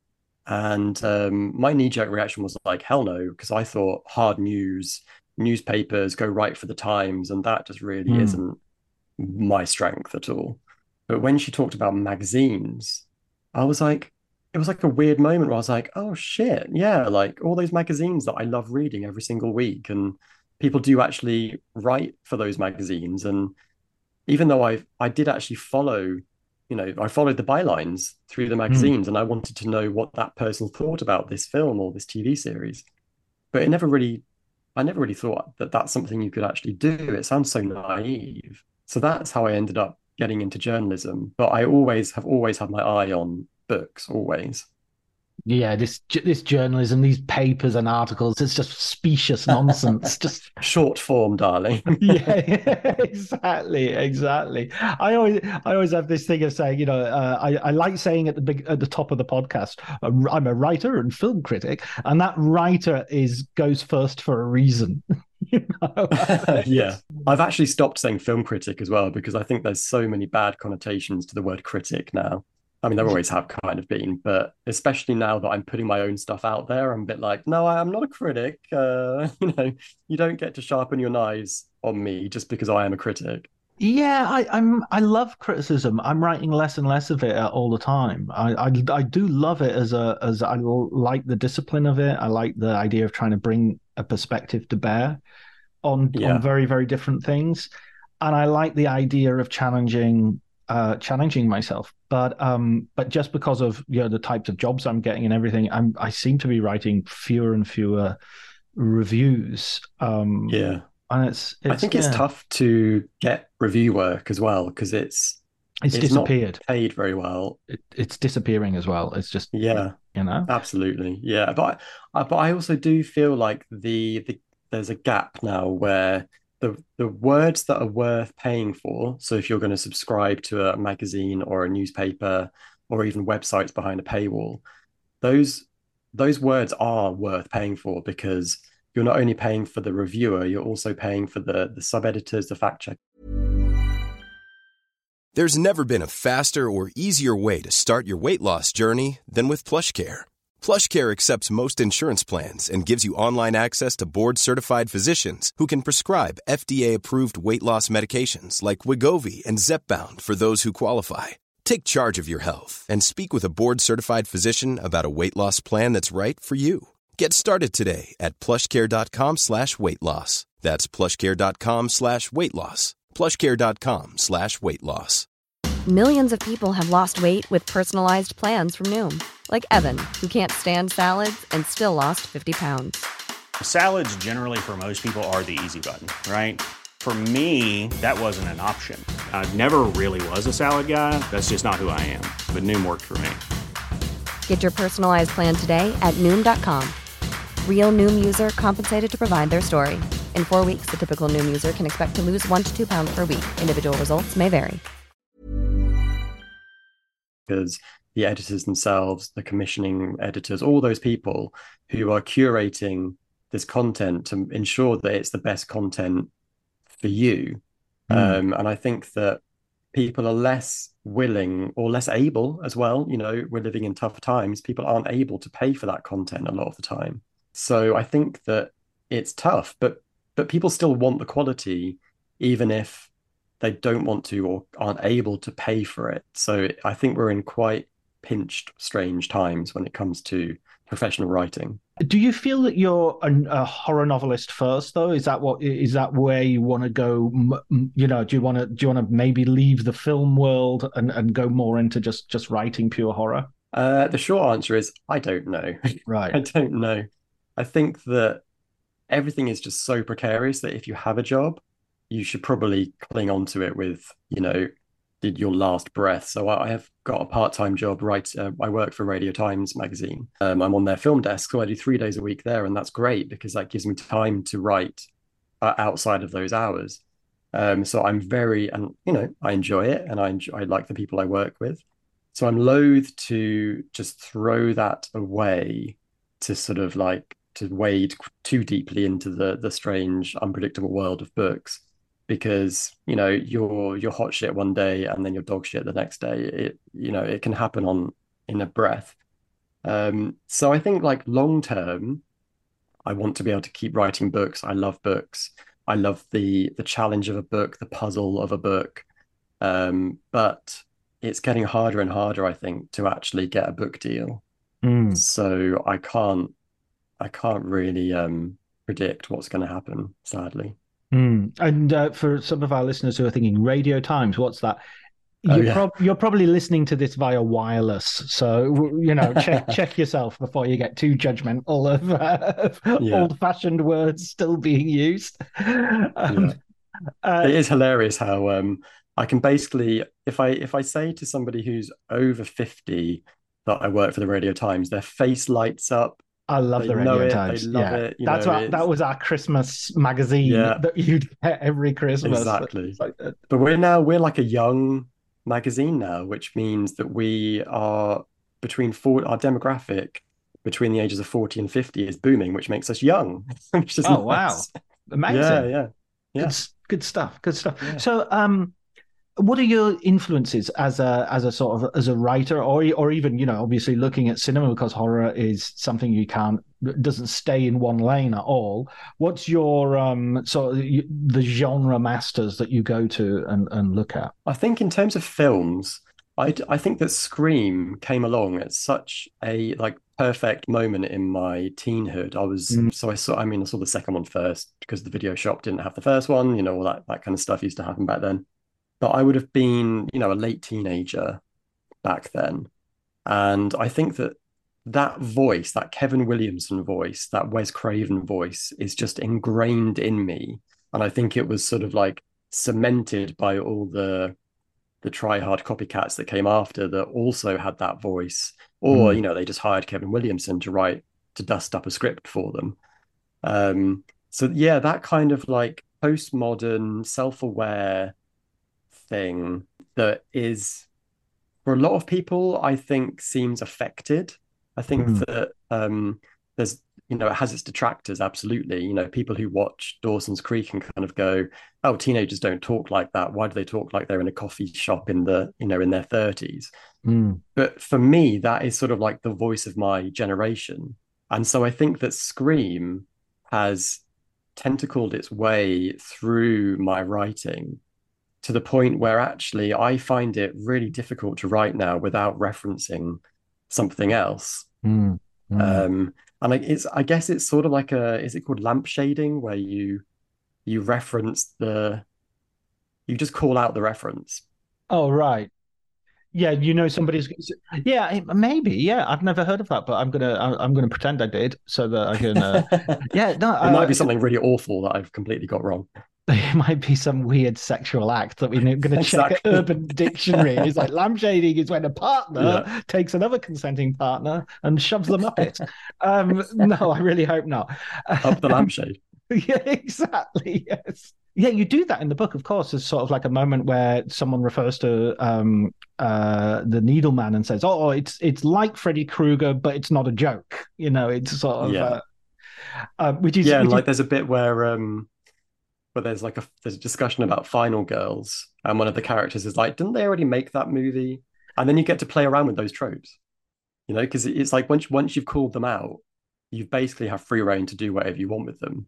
S7: And um, my knee-jerk reaction was like, hell no, because I thought hard news, newspapers, go right for the Times, and that just really
S6: Mm.
S7: isn't my strength at all. But when she talked about magazines, I was like, it was like a weird moment where I was like, oh shit, yeah, like all those magazines that I love reading every single week, and people do actually write for those magazines. And even though I I did actually follow, you know, I followed the bylines through the
S6: Mm.
S7: magazines, and I wanted to know what that person thought about this film or this T V series. But it never really, I never really thought that that's something you could actually do. It sounds so naive. So that's how I ended up getting into journalism. But I always have always had my eye on books, always.
S6: Yeah, this this journalism, these papers and articles, it's just specious nonsense. Just
S7: Short form, darling.
S6: yeah, exactly, exactly. I always I always have this thing of saying, you know, uh, I I like saying at the big at the top of the podcast, uh, I'm a writer and film critic, and that writer is goes first for a reason. You know,
S7: Yeah. I've actually stopped saying film critic as well because I think there's so many bad connotations to the word critic now. I mean, there always have kind of been, but especially now that I'm putting my own stuff out there, I'm a bit like, no, I am not a critic. Uh, you know, you don't get to sharpen your knives on me just because I am a critic.
S6: yeah, I, I'm I love criticism. I'm writing less and less of it uh, all the time. I, I I do love it as a as I like the discipline of it. I like the idea of trying to bring a perspective to bear on on
S7: Yeah.
S6: very, very different things. And I like the idea of challenging uh challenging myself. But um but just because of you know the types of jobs I'm getting and everything, I'm I seem to be writing fewer and fewer reviews. Um
S7: Yeah.
S6: and it's
S7: I
S6: it's
S7: think it's
S6: yeah,
S7: tough to get review work as well because it's
S6: it's
S7: it's not
S6: disappeared.
S7: paid very well.
S6: It, it's disappearing as well. It's just
S7: Yeah.
S6: you know.
S7: Absolutely, yeah. But I, but I also do feel like the the there's a gap now where the the words that are worth paying for. So if you're going to subscribe to a magazine or a newspaper or even websites behind a paywall, those those words are worth paying for because you're not only paying for the reviewer, you're also paying for the the sub editors, the fact check.
S5: There's never been a faster or easier way to start your weight loss journey than with PlushCare. PlushCare accepts most insurance plans and gives you online access to board-certified physicians who can prescribe F D A-approved weight loss medications like Wegovy and Zepbound for those who qualify. Take charge of your health and speak with a board-certified physician about a weight loss plan that's right for you. Get started today at plushcare.com slash weight loss. That's plushcare.com slash weight loss. plushcare.com slash weight loss.
S2: Millions of people have lost weight with personalized plans from Noom, like Evan, who can't stand salads and still lost fifty pounds.
S3: Salads, generally, for most people, are the easy button, right? For me, that wasn't an option. I never really was a salad guy. That's just not who I am. But Noom worked for me.
S2: Get your personalized plan today at Noom dot com. Real Noom user compensated to provide their story. In four weeks, the typical Noom user can expect to lose one to two pounds per week. Individual results may vary.
S7: Because the editors themselves, the commissioning editors, all those people who are curating this content to ensure that it's the best content for you.
S6: Mm.
S7: Um, and I think that people are less willing or less able as well. You know, we're living in tough times. People aren't able to pay for that content a lot of the time. So I think that it's tough, but but people still want the quality, even if they don't want to or aren't able to pay for it. So I think we're in quite pinched, strange times when it comes to professional writing.
S6: Do you feel that you're a, a horror novelist first, though? Is that what is that where you want to go? You know, do you want to do you want to maybe leave the film world and, and go more into just just writing pure horror?
S7: Uh, the short answer is I don't know.
S6: Right.
S7: I don't know. I think that everything is just so precarious that if you have a job, you should probably cling on to it with, you know, did your last breath. So I have got a part-time job, right? Uh, I work for Radio Times magazine. Um, I'm on their film desk, so I do three days a week there, and that's great because that gives me time to write uh, outside of those hours. Um, so I'm very, and you know, I enjoy it, and I enjoy, I like the people I work with. So I'm loath to just throw that away to sort of like to wade too deeply into the the strange, unpredictable world of books. Because you know you're you're hot shit one day and then you're dog shit the next day. It you know it can happen on in a breath. Um, so I think like long term, I want to be able to keep writing books. I love books. I love the the challenge of a book, the puzzle of a book. Um, but it's getting harder and harder, I think, to actually get a book deal.
S6: Mm.
S7: So I can't I can't really um predict what's going to happen, sadly.
S6: Mm. And uh, for some of our listeners who are thinking Radio Times, what's that?
S7: Oh
S6: You're
S7: yeah.
S6: prob you're probably listening to this via wireless, so you know check check yourself before you get too judgmental of, uh, of
S7: Yeah.
S6: old-fashioned words still being used.
S7: Yeah.
S6: Um, uh,
S7: It is hilarious how um I can basically, if I if I say to somebody who's over fifty that I work for the Radio Times, their face lights up.
S6: I love
S7: They
S6: the
S7: know
S6: Radio
S7: it, they
S6: Times.
S7: love
S6: Yeah,
S7: it, you
S6: that's
S7: know,
S6: what that
S7: it's
S6: was our Christmas magazine
S7: yeah,
S6: that you'd get every Christmas.
S7: exactly.
S6: It's like that.
S7: But we're now we're like a young magazine now, which means that we are between four our demographic between the ages of forty and fifty is booming, which makes us young, which is
S6: Oh wow,
S7: nice. Yeah,
S6: amazing.
S7: yeah,
S6: Good,
S7: yeah,
S6: s- good stuff. Good stuff.
S7: yeah.
S6: So, um, what are your influences as a as a sort of as a writer, or or even you know, obviously looking at cinema because horror is something you can't doesn't stay in one lane at all. What's your um sort of y- the genre masters that you go to and and look at?
S7: I think in terms of films, I I think that Scream came along at such a like perfect moment in my teenhood. I was
S6: Mm,
S7: so I saw I mean I saw the second one first because the video shop didn't have the first one, you know, all that that kind of stuff used to happen back then. But I would have been, you know, a late teenager back then. And I think that that voice, that Kevin Williamson voice, that Wes Craven voice is just ingrained in me. And I think it was sort of like cemented by all the the try-hard copycats that came after that also had that voice. Or,
S6: mm,
S7: you know, they just hired Kevin Williamson to write to dust up a script for them. Um, so yeah, that kind of like postmodern, self-aware thing that is for a lot of people, I think seems affected. I think
S6: mm.
S7: that um, there's, you know, it has its detractors, absolutely. You know, people who watch Dawson's Creek and kind of go, oh, teenagers don't talk like that. Why do they talk like they're in a coffee shop in the, you know, in their thirties?
S6: Mm.
S7: But for me, that is sort of like the voice of my generation. And so I think that Scream has tentacled its way through my writing to the point where actually I find it really difficult to write now without referencing something else.
S6: Mm, mm.
S7: Um, and I, it's I guess it's sort of like a is it called lampshading where you you reference the you just call out the reference.
S6: Oh, right. Yeah, you know somebody's. Yeah, it- maybe. Yeah, I've never heard of that, but I'm gonna I- I'm gonna pretend I did so that I can. Uh, yeah, no,
S7: It might
S6: uh,
S7: be something really awful that I've completely got wrong.
S6: it might be some weird sexual act that we're going to check at
S7: Exactly.
S6: Urban Dictionary. It's like lampshading is when a partner
S7: Yeah.
S6: takes another consenting partner and shoves them up it. Um, no, I really hope not.
S7: Up the
S6: Um,
S7: lampshade.
S6: yeah, exactly. Yes. Yeah, you do that in the book, of course. There's sort of like a moment where someone refers to um, uh, the Needleman and says, "Oh, it's it's like Freddy Krueger, but it's not a joke." You know, it's sort of
S7: Yeah.
S6: uh, uh, which is
S7: Yeah, and
S6: which is
S7: like there's a bit where um where there's like a there's a discussion about Final Girls, and one of the characters is like, didn't they already make that movie? And then you get to play around with those tropes, you know, because it's like once once you've called them out, you basically have free reign to do whatever you want with them.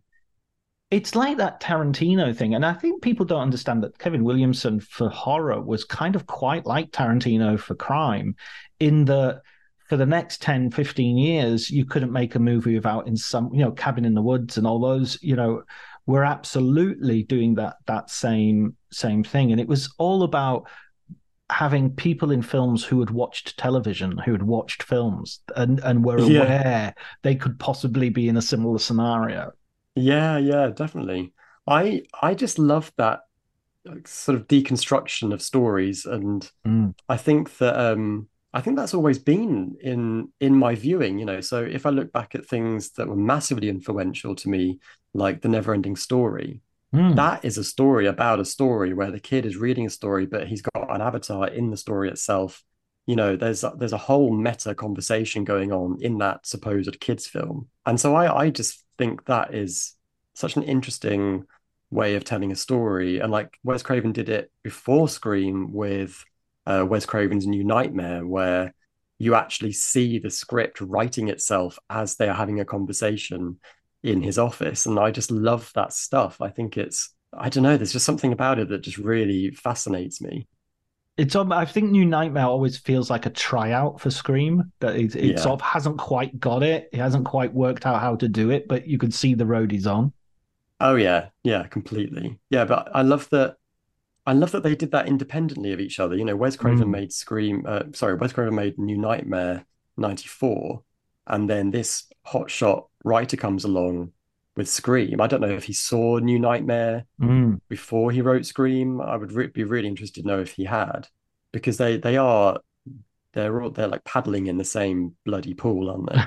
S6: it's like that Tarantino thing. And I think people don't understand that Kevin Williamson for horror was kind of quite like Tarantino for crime, in that for the next ten, fifteen years, you couldn't make a movie without in some, you know, Cabin in the Woods and all those, you know, were absolutely doing that that same same thing. And it was all about having people in films who had watched television, who had watched films and, and were
S7: Yeah,
S6: aware they could possibly be in a similar scenario.
S7: yeah, yeah, definitely. I I just love that like, sort of deconstruction of stories, and
S6: Mm.
S7: I think that um I think that's always been in in my viewing, you know. So if I look back at things that were massively influential to me, like The Neverending Story,
S6: Mm.
S7: that is a story about a story where the kid is reading a story, but he's got an avatar in the story itself. You know, there's a, there's a whole meta conversation going on in that supposed kids film, and so I I just think that is such an interesting way of telling a story. And like Wes Craven did it before Scream with uh, Wes Craven's New Nightmare, where you actually see the script writing itself as they are having a conversation in his office. And I just love that stuff. I think it's, I don't know, there's just something about it that just really fascinates me.
S6: It's um, I think New Nightmare always feels like a tryout for Scream. That it, it
S7: Yeah.
S6: sort of hasn't quite got it. It hasn't quite worked out how to do it, but you can see the road he's on.
S7: Oh yeah, yeah, completely. Yeah, but I love that. I love that they did that independently of each other. You know, Wes Craven
S6: Mm.
S7: made Scream. Uh, sorry, Wes Craven made New Nightmare ninety-four, and then this hotshot writer comes along with Scream. I don't know if he saw New Nightmare
S6: Mm.
S7: before he wrote Scream. I would re be really interested to know if he had, because they they are they're all they're like paddling in the same bloody pool, aren't they?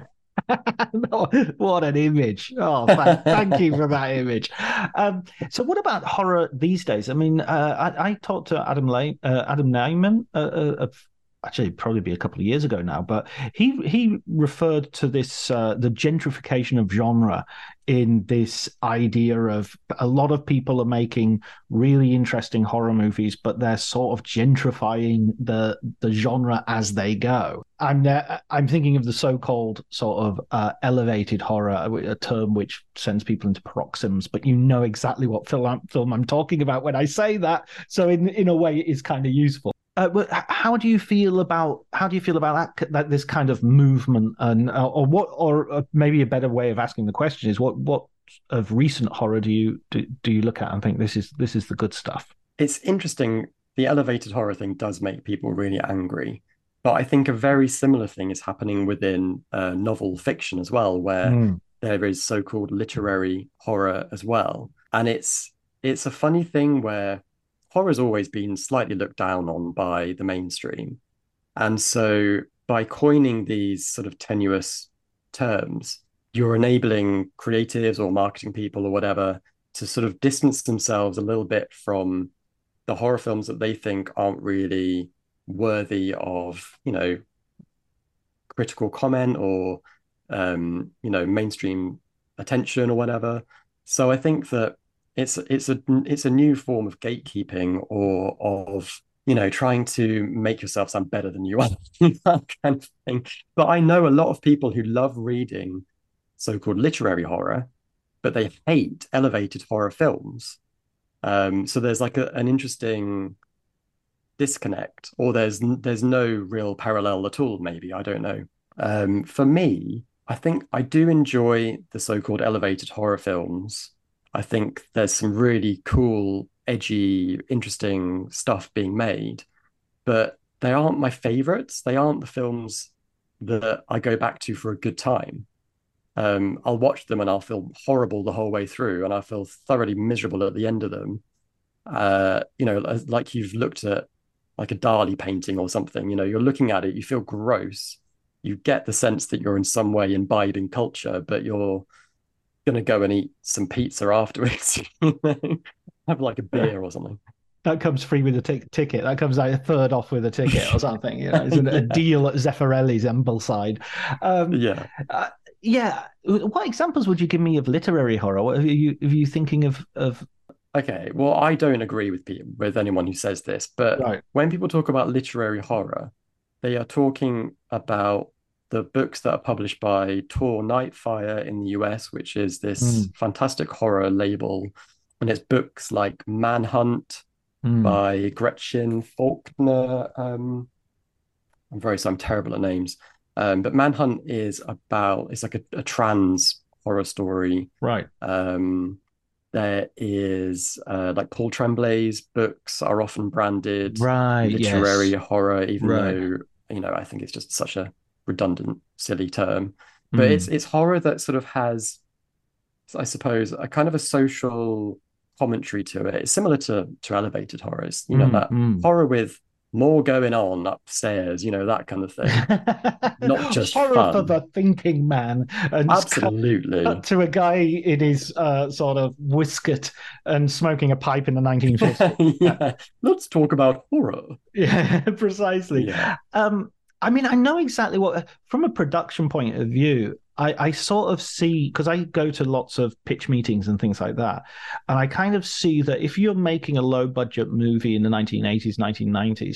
S6: What an image. Oh, thank, thank you for that image. Um, so what about horror these days? I mean, uh, I, I talked to Adam Lay, uh, Adam Nyman, uh, uh, actually probably be a couple of years ago now, but he he referred to this uh, the gentrification of genre in this idea of a lot of people are making really interesting horror movies, but they're sort of gentrifying the the genre as they go. I'm uh, I'm thinking of the so-called sort of uh, elevated horror, a term which sends people into paroxysms, but you know exactly what film, film I'm talking about when I say that. So in in a way, it is kind of useful. Uh, but how do you feel about how do you feel about that, that this kind of movement, and uh, or what, or uh, maybe a better way of asking the question is what what of recent horror do you do, do you look at and think this is this is the good stuff?
S7: It's interesting. The elevated horror thing does make people really angry, but I think a very similar thing is happening within uh, novel fiction as well, where
S6: Mm.
S7: there is so-called literary horror as well, and it's it's a funny thing where horror's always been slightly looked down on by the mainstream. And so by coining these sort of tenuous terms, you're enabling creatives or marketing people or whatever to sort of distance themselves a little bit from the horror films that they think aren't really worthy of, you know, critical comment or, um, you know, mainstream attention or whatever. So I think that It's it's a it's a new form of gatekeeping or of, you know, trying to make yourself sound better than you are, that kind of thing. But I know a lot of people who love reading so-called literary horror, but they hate elevated horror films. Um, so there's like a, an interesting disconnect, or there's there's no real parallel at all, maybe. I don't know. Um, for me, I think I do enjoy the so-called elevated horror films. I think there's some really cool, edgy, interesting stuff being made, but they aren't my favorites. They aren't the films that I go back to for a good time. Um, I'll watch them and I'll feel horrible the whole way through, and I feel thoroughly miserable at the end of them. Uh, you know, like you've looked at like a Dali painting or something. You know, you're looking at it, you feel gross. You get the sense that you're in some way imbibing culture, but you're gonna go and eat some pizza afterwards, you know? Have like a beer or something.
S6: That comes free with a t- ticket. That comes like a third off with a ticket or something. You know, it's a,
S7: Yeah.
S6: a deal at Zeffirelli's Ambleside. Um,
S7: Yeah.
S6: uh, yeah. What examples would you give me of literary horror? What are you are you thinking of of?
S7: Okay. Well, I don't agree with people, with anyone who says this, but
S6: Right.
S7: when people talk about literary horror, they are talking about the books that are published by Tor Nightfire in the U S, which is this
S6: Mm.
S7: fantastic horror label. And it's books like Manhunt
S6: Mm.
S7: by Gretchen Faulkner. Um, I'm very sorry, I'm terrible at names. Um, but Manhunt is about, it's like a, a trans horror story.
S6: Right.
S7: Um, there is uh, like Paul Tremblay's books are often branded
S6: Right.
S7: literary
S6: Yes.
S7: horror, even
S6: Right.
S7: though, you know, I think it's just such a redundant, silly term. But
S6: Mm.
S7: it's it's horror that sort of has, I suppose, a kind of a social commentary to it. It's similar to to elevated horrors, you know,
S6: Mm,
S7: that
S6: mm.
S7: horror with more going on upstairs, you know, that kind of thing. Not just
S6: horror for
S7: fun.
S6: the thinking man, and
S7: Absolutely.
S6: cut to a guy in his uh, sort of whisket and smoking a pipe in the nineteen fifties.
S7: Yeah. Let's talk about horror.
S6: Yeah, precisely.
S7: Yeah.
S6: Um, I mean, I know exactly what, from a production point of view, I, I sort of see, because I go to lots of pitch meetings and things like that, and I kind of see that if you're making a low budget movie in the nineteen eighties, nineteen nineties,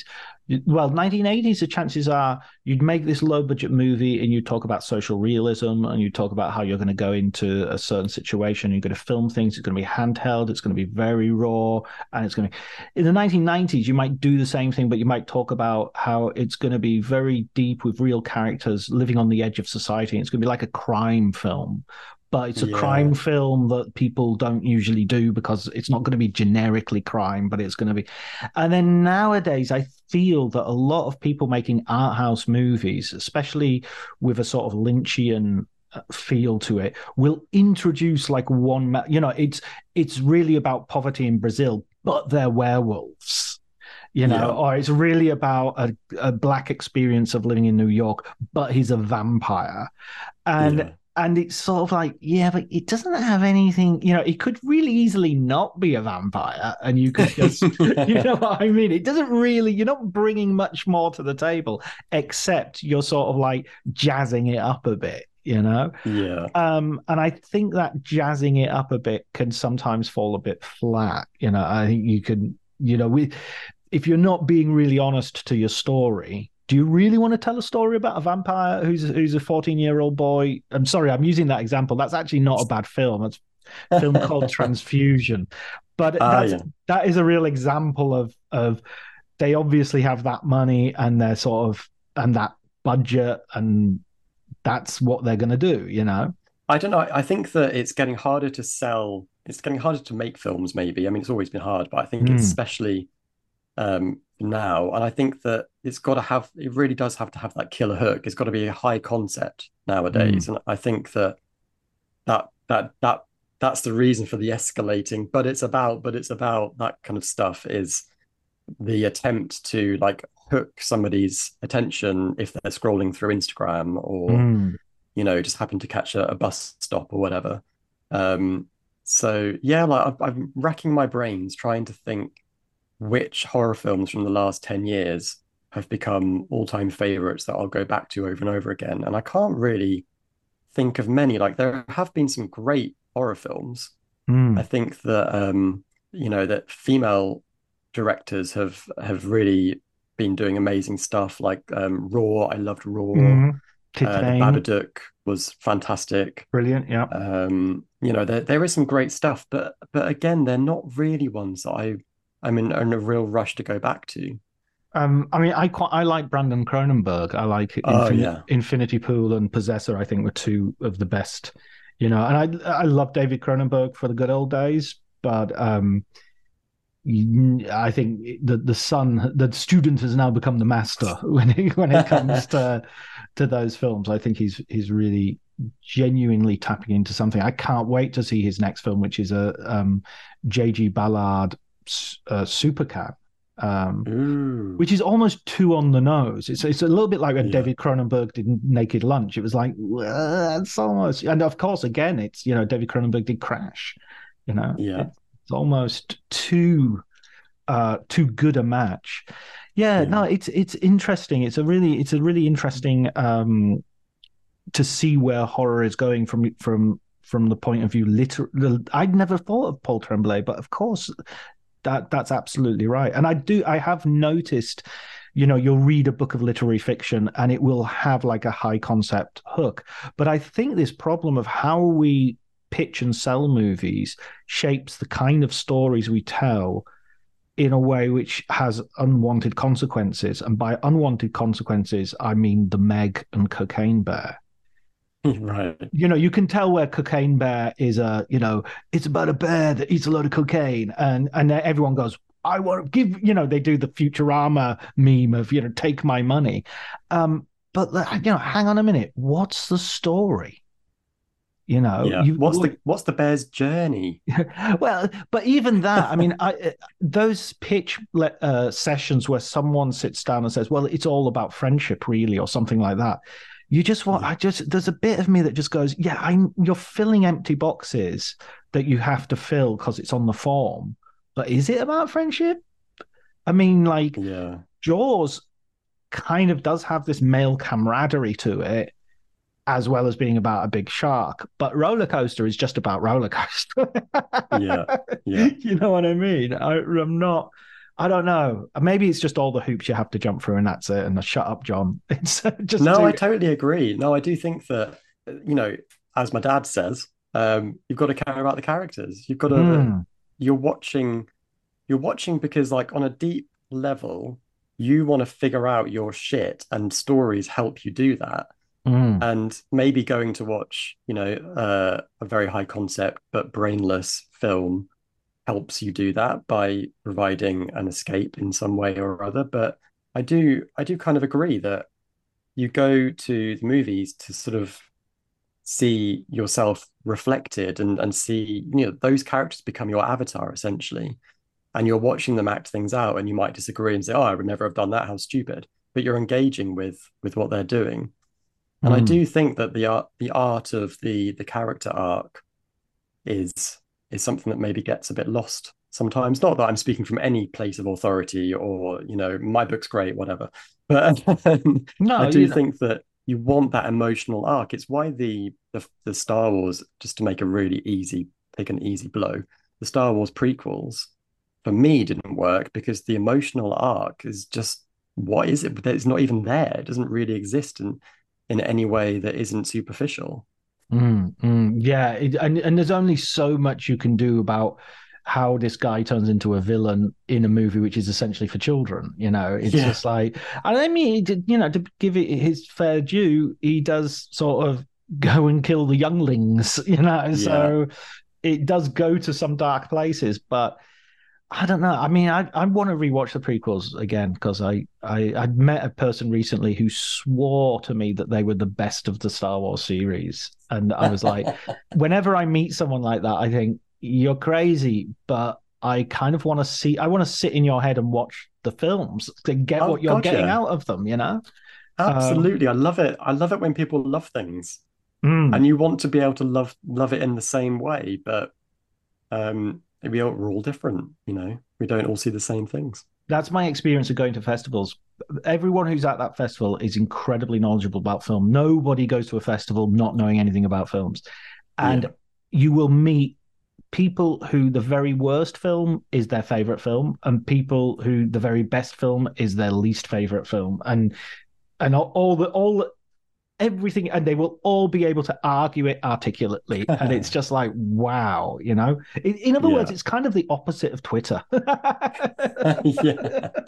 S6: Well, nineteen eighties, the chances are you'd make this low budget movie and you talk about social realism and you talk about how you're going to go into a certain situation. You're going to film things. It's going to be handheld. It's going to be very raw. And it's going to be, in the nineteen nineties, you might do the same thing, but you might talk about how it's going to be very deep with real characters living on the edge of society. It's going to be like a crime film. But it's a yeah. crime film that people don't usually do because it's not going to be generically crime, but it's going to be. And then nowadays, I feel that a lot of people making art house movies, especially with a sort of Lynchian feel to it, will introduce like one, you know, it's it's really about poverty in Brazil, but they're werewolves. You know, yeah. or it's really about a, a black experience of living in New York, but he's a vampire. And yeah. And it's sort of like, yeah, but it doesn't have anything, you know, it could really easily not be a vampire and you could just, you know what I mean? It doesn't really, you're not bringing much more to the table, except you're sort of like jazzing it up a bit, you know?
S7: Yeah.
S6: Um, and I think that jazzing it up a bit can sometimes fall a bit flat. You know, I think you can, you know, we, if you're not being really honest to your story, do you really want to tell a story about a vampire who's who's a fourteen-year-old boy? I'm sorry, I'm using that example. That's actually not a bad film. It's a film called Transfusion. But
S7: uh,
S6: that's,
S7: yeah.
S6: that is a real example of of they obviously have that money and they're sort of and that budget and that's what they're going to do, you know?
S7: I don't know. I think that it's getting harder to sell. It's getting harder to make films, maybe. I mean, it's always been hard, but I think mm. it's especially um, now. And I think that it's got to have, it really does have to have that killer hook. It's got to be a high concept nowadays. Mm. And I think that that that that that's the reason for the escalating. But it's about, but it's about that kind of stuff is the attempt to like hook somebody's attention if they're scrolling through Instagram or mm. you know, just happen to catch a, a bus stop or whatever. Um, so yeah, like I've, I'm racking my brains trying to think which horror films from the last ten years have become all-time favorites that I'll go back to over and over again. And I can't really think of many. Like there have been some great horror films. Mm. I think that, um, you know, that female directors have, have really been doing amazing stuff like um, Raw. I loved Raw. Mm. Uh, the Babadook was fantastic.
S6: Brilliant, yeah.
S7: Um, you know, there there is some great stuff, but but again, they're not really ones that I I'm in, in a real rush to go back to.
S6: Um, I mean, I quite I like Brandon Cronenberg. I like Infin-
S7: oh, yeah.
S6: Infinity Pool and Possessor. I think were two of the best. You know, and I I love David Cronenberg for the good old days, but um, I think the the son, the student has now become the master when it when it comes to to those films. I think he's he's really genuinely tapping into something. I can't wait to see his next film, which is a um, J G Ballard uh, Supercat, um, which is almost too on the nose. It's it's a little bit like when yeah. David Cronenberg did Naked Lunch. It was like uh, it's almost, and of course, again, it's you know David Cronenberg did Crash. You know,
S7: yeah.
S6: It's, it's almost too uh, too good a match. Yeah, yeah, no, it's it's interesting. It's a really it's a really interesting um, to see where horror is going from from from the point of view. Liter- I'd never thought of Paul Tremblay, but of course, that that's absolutely right. And I do I have noticed, you know, you'll read a book of literary fiction and it will have like a high concept hook. But I think this problem of how we pitch and sell movies shapes the kind of stories we tell in a way which has unwanted consequences. And by unwanted consequences, I mean the Meg and Cocaine Bear.
S7: Right.
S6: You know, you can tell where Cocaine Bear is a, you know, it's about a bear that eats a lot of cocaine. And, and everyone goes, I want to give, you know, they do the Futurama meme of, you know, take my money. Um, but, you know, hang on a minute. What's the story? You know,
S7: yeah.
S6: you,
S7: what's the what's the bear's journey?
S6: Well, but even that, I mean, I, those pitch uh, sessions where someone sits down and says, "Well, it's all about friendship, really," or something like that. You just want, yeah. I just, there's a bit of me that just goes, "Yeah, I'm." You're filling empty boxes that you have to fill because it's on the form. But is it about friendship? I mean, like,
S7: yeah.
S6: Jaws kind of does have this male camaraderie to it, as well as being about a big shark. But Roller Coaster is just about roller coaster.
S7: yeah, yeah.
S6: You know what I mean? I, I'm not, I don't know. Maybe it's just all the hoops you have to jump through, and that's it. And shut up, John. It's just
S7: No,
S6: too...
S7: I totally agree. No, I do think that, you know, as my dad says, um, you've got to care about the characters. You've got to. Mm. You're watching. You're watching because, like, on a deep level, you want to figure out your shit, and stories help you do that. Mm. And maybe going to watch, you know, uh, a very high concept but brainless film helps you do that by providing an escape in some way or other. But I do, I do kind of agree that you go to the movies to sort of see yourself reflected and and see, you know, those characters become your avatar essentially, and you're watching them act things out. And you might disagree and say, "Oh, I would never have done that. How stupid!" But you're engaging with with what they're doing. And mm. I do think that the art, the art of the the character arc, is is something that maybe gets a bit lost sometimes. Not that I'm speaking from any place of authority or, you know, my book's great, whatever. But no, I do think know. that you want that emotional arc. It's why the, the the Star Wars, just to make a really easy, take an easy blow, the Star Wars prequels, for me, didn't work because the emotional arc is just, what is it? It's not even there. It doesn't really exist in, in any way that isn't superficial.
S6: Mm, mm, yeah, it, and and there's only so much you can do about how this guy turns into a villain in a movie which is essentially for children. You know, it's yeah. just like, and I mean, you know, to give it his fair due, he does sort of go and kill the younglings. You know, yeah. so it does go to some dark places, but I don't know. I mean, I, I want to rewatch the prequels again because I, I I'd met a person recently who swore to me that they were the best of the Star Wars series. And I was like, whenever I meet someone like that, I think, you're crazy, but I kind of want to see, I want to sit in your head and watch the films to get oh, what you're gotcha. getting out of them, you know?
S7: Absolutely. Um, I love it. I love it when people love things. Mm. And you want to be able to love love it in the same way, but um we are, we're all different, you know. We don't all see the same things.
S6: That's my experience of going to festivals. Everyone who's at that festival is incredibly knowledgeable about film. Nobody goes to a festival not knowing anything about films. And yeah. you will meet people who the very worst film is their favorite film, and people who the very best film is their least favorite film. And and all, all the all the, everything, and they will all be able to argue it articulately. And it's just like, wow, you know. In, in other yeah. words, it's kind of the opposite of Twitter.
S7: yeah.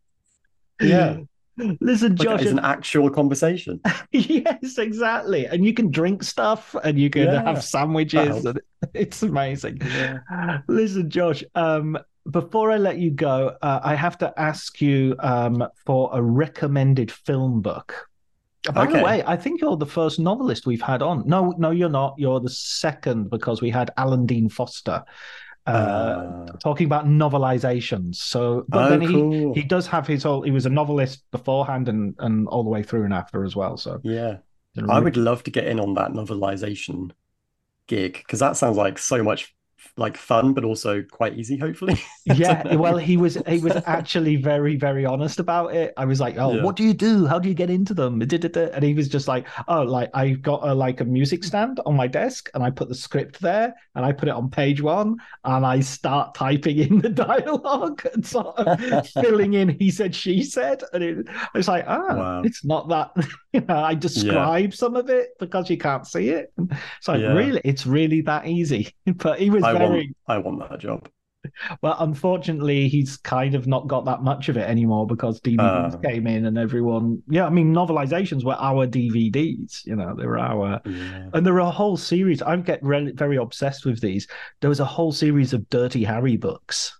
S7: Yeah.
S6: Listen, Josh,
S7: it's an actual conversation.
S6: Yes, exactly. And you can drink stuff and you can yeah. have sandwiches. And it's amazing. Yeah. Listen, Josh, um, before I let you go, uh, I have to ask you um, for a recommended film book. By okay. the way, I think you're the first novelist we've had on. No, no, you're not. You're the second, because we had Alan Dean Foster uh, uh, talking about novelizations. So, but
S7: oh,
S6: then he,
S7: cool.
S6: he does have his whole. He was a novelist beforehand and and all the way through and after as well. So
S7: yeah, I would love to get in on that novelization gig because that sounds like so much like fun, but also quite easy, hopefully.
S6: Yeah, well, he was he was actually very, very honest about it. I was like, oh, yeah. what do you do? How do you get into them? And he was just like, oh, like I got a like a music stand on my desk and I put the script there and I put it on page one and I start typing in the dialogue and sort of filling in he said, she said. And it, I was like, ah, wow. It's not that, you know, I describe yeah. some of it because you can't see it. So yeah. really, it's really that easy. But he was
S7: I
S6: very...
S7: Want, I want that job.
S6: Well, unfortunately, he's kind of not got that much of it anymore because D V Ds uh, came in and everyone... Yeah, I mean, novelizations were our D V Ds, you know, they were our... Yeah. And there were a whole series. I get re- very obsessed with these. There was a whole series of Dirty Harry books.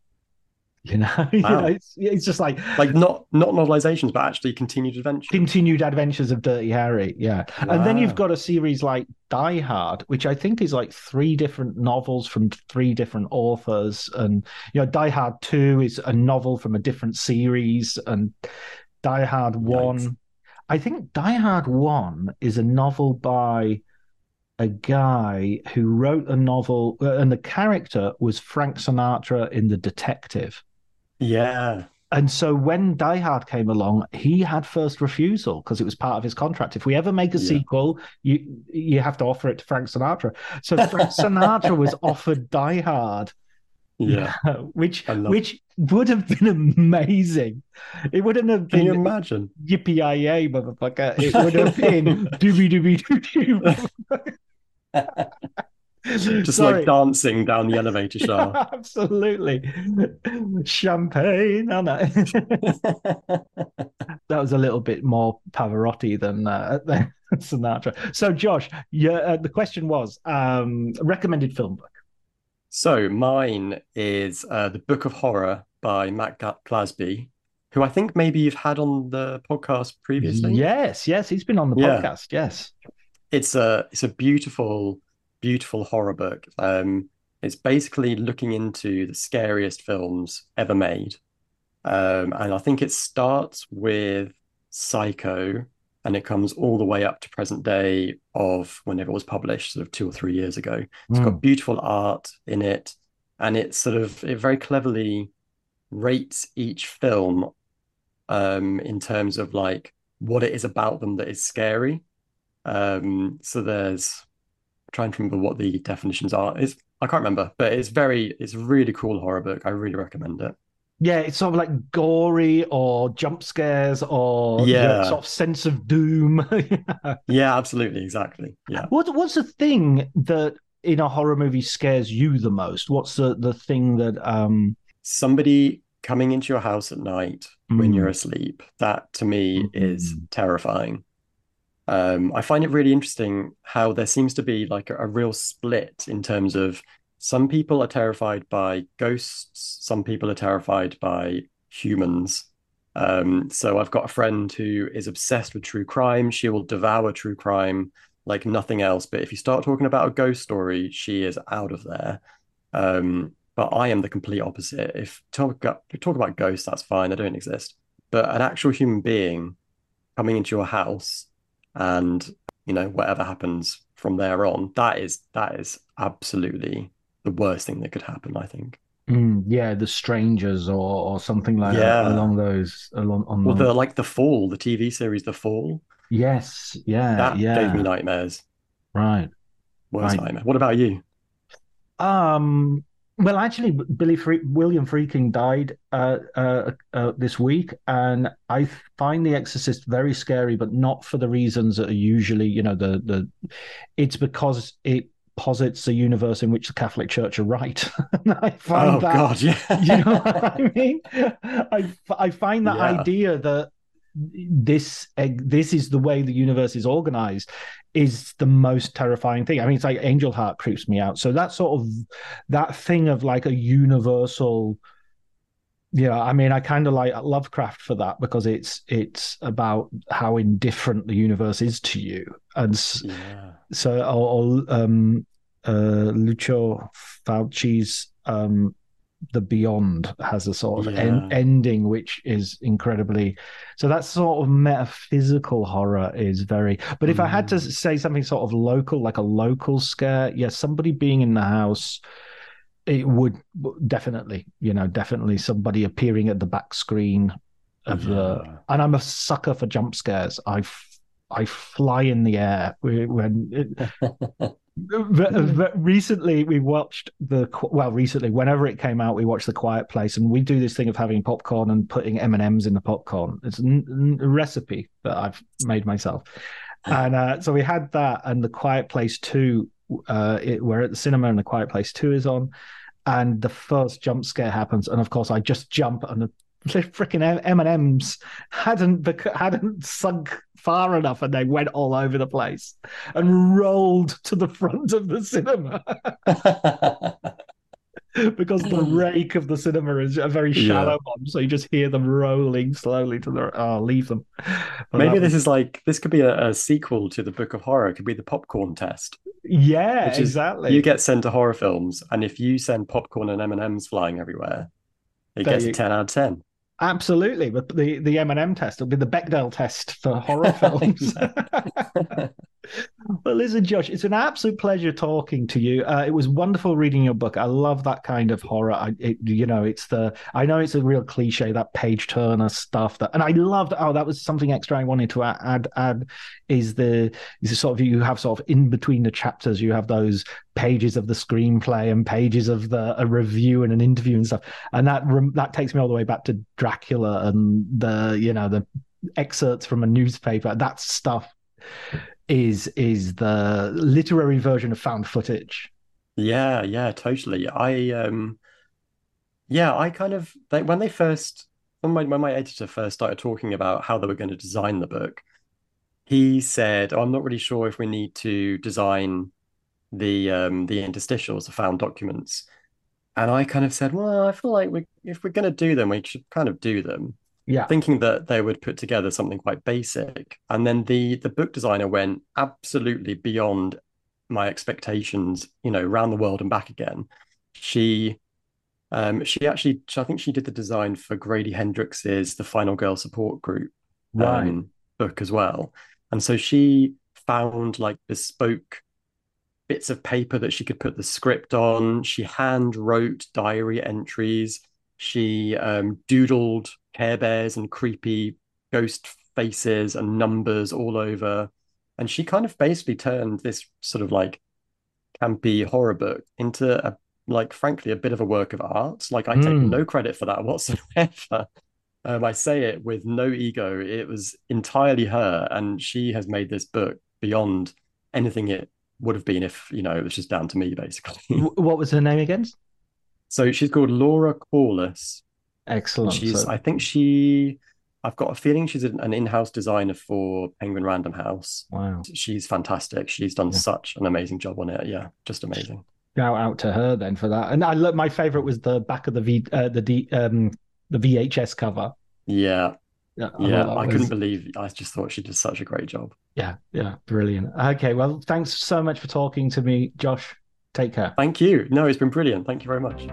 S6: You know, wow. you know it's, it's just like...
S7: Like not not novelizations, but actually continued adventures.
S6: Continued adventures of Dirty Harry, yeah. Wow. And then you've got a series like Die Hard, which I think is like three different novels from three different authors. And, you know, Die Hard two is a novel from a different series. And Die Hard one... Yikes. I think Die Hard one is a novel by a guy who wrote a novel, uh, and the character was Frank Sinatra in The Detective.
S7: Yeah.
S6: And so when Die Hard came along, he had first refusal because it was part of his contract. If we ever make a yeah. sequel, you you have to offer it to Frank Sinatra. So Frank Sinatra was offered Die Hard
S7: Yeah,
S6: which
S7: I love.
S6: which would have been amazing. It wouldn't have
S7: Can you
S6: been
S7: imagine?
S6: yippee yi motherfucker. It would have been doobie doobie doo doo.
S7: Just like
S6: Sorry.
S7: dancing down the elevator shaft.
S6: Absolutely. Champagne. Oh, no. That was a little bit more Pavarotti than, uh, than Sinatra. So, Josh, yeah, uh, the question was um, recommended film book.
S7: So mine is uh, The Book of Horror by Matt Glasby, who I think maybe you've had on the podcast previously.
S6: Yes, yes, he's been on the
S7: Yeah.
S6: podcast. Yes,
S7: it's a it's a beautiful, beautiful horror book. Um, it's basically looking into the scariest films ever made, um, and I think it starts with Psycho, and it comes all the way up to present day of whenever it was published, sort of two or three years ago. It's
S6: Mm.
S7: got beautiful art in it, and it's sort of it very cleverly rates each film um, in terms of like what it is about them that is scary. Um, so there's I'm trying to remember what the definitions are. It's I can't remember, but it's very it's a really cool horror book. I really recommend it.
S6: yeah, it's sort of like gory or jump scares or you know,
S7: Yeah.
S6: sort of sense of doom. Yeah.
S7: Yeah, absolutely, exactly. Yeah.
S6: What what's the thing that in a horror movie scares you the most? What's the the thing that um
S7: Somebody coming into your house at night when
S6: Mm.
S7: you're asleep, that to me is
S6: Mm.
S7: terrifying. Um, I find it really interesting how there seems to be like a, a real split in terms of some people are terrified by ghosts, some people are terrified by humans. Um, so I've got a friend who is obsessed with true crime. She will devour true crime like nothing else. But if you start talking about a ghost story, she is out of there. Um, but I am the complete opposite. If talk, talk about ghosts, that's fine. They don't exist. But an actual human being coming into your house and, you know, whatever happens from there on, that is that is absolutely the worst thing that could happen, I think.
S6: Mm, yeah, The Strangers or or something like
S7: Yeah.
S6: that along those along on
S7: Well,
S6: the,
S7: the like The Fall, the T V series The Fall,
S6: yes, yeah,
S7: that
S6: yeah,
S7: gave me nightmares.
S6: right.
S7: Worst
S6: Right.
S7: nightmare. What about you?
S6: Um, well, actually, Billy Free William Friedkin died uh, uh, uh, this week, and I find The Exorcist very scary, but not for the reasons that are usually, you know, the the. It's because it posits a universe in which the Catholic Church are right. And I find
S7: Oh
S6: that,
S7: God, yeah.
S6: you know what I mean? I I find that
S7: Yeah.
S6: idea that this this is the way the universe is organized is the most terrifying thing. I mean, it's like Angel Heart creeps me out. So that sort of that thing of like a universal, you know, I mean, I kind of like Lovecraft for that because it's it's about how indifferent the universe is to you, and s-
S7: Yeah.
S6: so or, or um, uh, Lucio Fulci's um, The Beyond has a sort of en-
S7: Yeah.
S6: ending which is incredibly. So that sort of metaphysical horror is very. But if I had to
S7: Mm.
S6: say something sort of local, like a local scare, yes, yeah, somebody being in the house. It would definitely, you know, definitely somebody appearing at the back screen of the.
S7: Yeah.
S6: And I'm a sucker for jump scares. I, f- I fly in the air when. It, recently, we watched the well. Recently, whenever it came out, we watched The Quiet Place, and we do this thing of having popcorn and putting M and M's in the popcorn. It's a, n- a recipe that I've made myself, and uh, so we had that and The Quiet Place two. Uh, it, we're at the cinema and The Quiet Place two is on, and the first jump scare happens, and of course I just jump, and the freaking M and M's hadn't bec- hadn't sunk far enough, and they went all over the place and rolled to the front of the cinema because the rake of the cinema is a very shallow
S7: Yeah.
S6: one, so you just hear them rolling slowly to the. Oh, leave them. But
S7: Maybe
S6: that
S7: this
S6: was-
S7: is like this could be a, a sequel to the Book of Horror. It could be the popcorn test,
S6: yeah,
S7: which is
S6: exactly.
S7: you get sent to horror films, and if you send popcorn and M and M's flying everywhere, it
S6: There
S7: gets
S6: you-
S7: a ten out of ten.
S6: Absolutely, but the the M and M test will be the Bechdel test for horror films. Well, listen, Josh, it's an absolute pleasure talking to you. Uh, it was wonderful reading your book. I love that kind of horror. I, it, you know, it's the, I know it's a real cliche, that page turner stuff that, and I loved, oh, that was something extra I wanted to add, add, add is the, is the sort of, you have sort of in between the chapters, you have those pages of the screenplay and pages of the, a review and an interview and stuff. And that, that takes me all the way back to Dracula and the, you know, the excerpts from a newspaper, that stuff is is the literary version of found footage.
S7: Yeah, yeah, totally. I um yeah, I kind of they, when they first when my when my editor first started talking about how they were going to design the book, he said, oh, I'm not really sure if we need to design the um the interstitials, the found documents. And I kind of said, well, I feel like we if we're going to do them, we should kind of do them.
S6: Yeah.
S7: Thinking that they would put together something quite basic. And then the the book designer went absolutely beyond my expectations, you know, around the world and back again. She um she actually I think she did the design for Grady Hendrix's The Final Girl Support Group
S6: right.
S7: um, book as well. And so she found like bespoke bits of paper that she could put the script on. She hand wrote diary entries. She um, doodled Care Bears and creepy ghost faces and numbers all over. And she kind of basically turned this sort of like campy horror book into a, like, frankly, a bit of a work of art. Like, I mm. take no credit for that whatsoever. Um, I say it with no ego. It was entirely her. And she has made this book beyond anything it would have been if, you know, it was just down to me, basically.
S6: What was her name again?
S7: So she's called Laura Corliss.
S6: Excellent.
S7: She's,
S6: so...
S7: I think she, I've got a feeling she's an in-house designer for Penguin Random House.
S6: Wow.
S7: She's fantastic. She's done yeah. such an amazing job on it. Yeah, just amazing.
S6: Shout out to her then for that. And I look, my favorite was the back of the V, uh, the D, um, the V H S cover.
S7: Yeah. Yeah, I, yeah, I
S6: was...
S7: couldn't believe, I just thought she did such a great job.
S6: Yeah, yeah, brilliant. Okay, well, thanks so much for talking to me, Josh. Take care.
S7: Thank you. No, it's been brilliant. Thank you very much.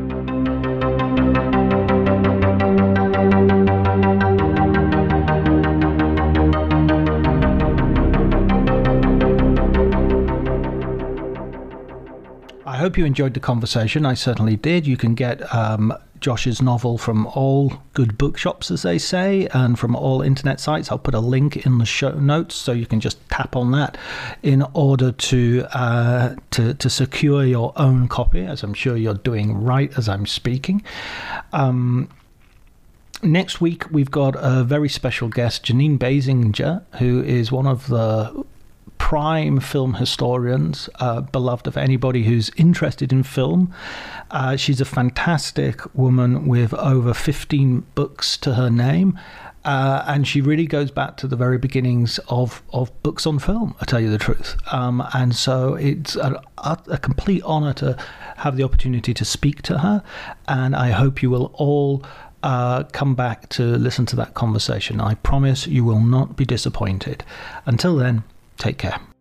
S6: I hope you enjoyed the conversation. I certainly did. You can get um, Josh's novel from all good bookshops, as they say, and from all internet sites. I'll put a link in the show notes so you can just tap on that in order to uh, to, to secure your own copy, as I'm sure you're doing right as I'm speaking. Um, next week, we've got a very special guest, Janine Basinger, who is one of the prime film historians, uh, beloved of anybody who's interested in film. Uh, she's a fantastic woman with over fifteen books to her name, uh, and she really goes back to the very beginnings of, of books on film, I tell you the truth. Um, and so it's a, a, a complete honor to have the opportunity to speak to her, and I hope you will all uh, come back to listen to that conversation. I promise you will not be disappointed. Until then, take care.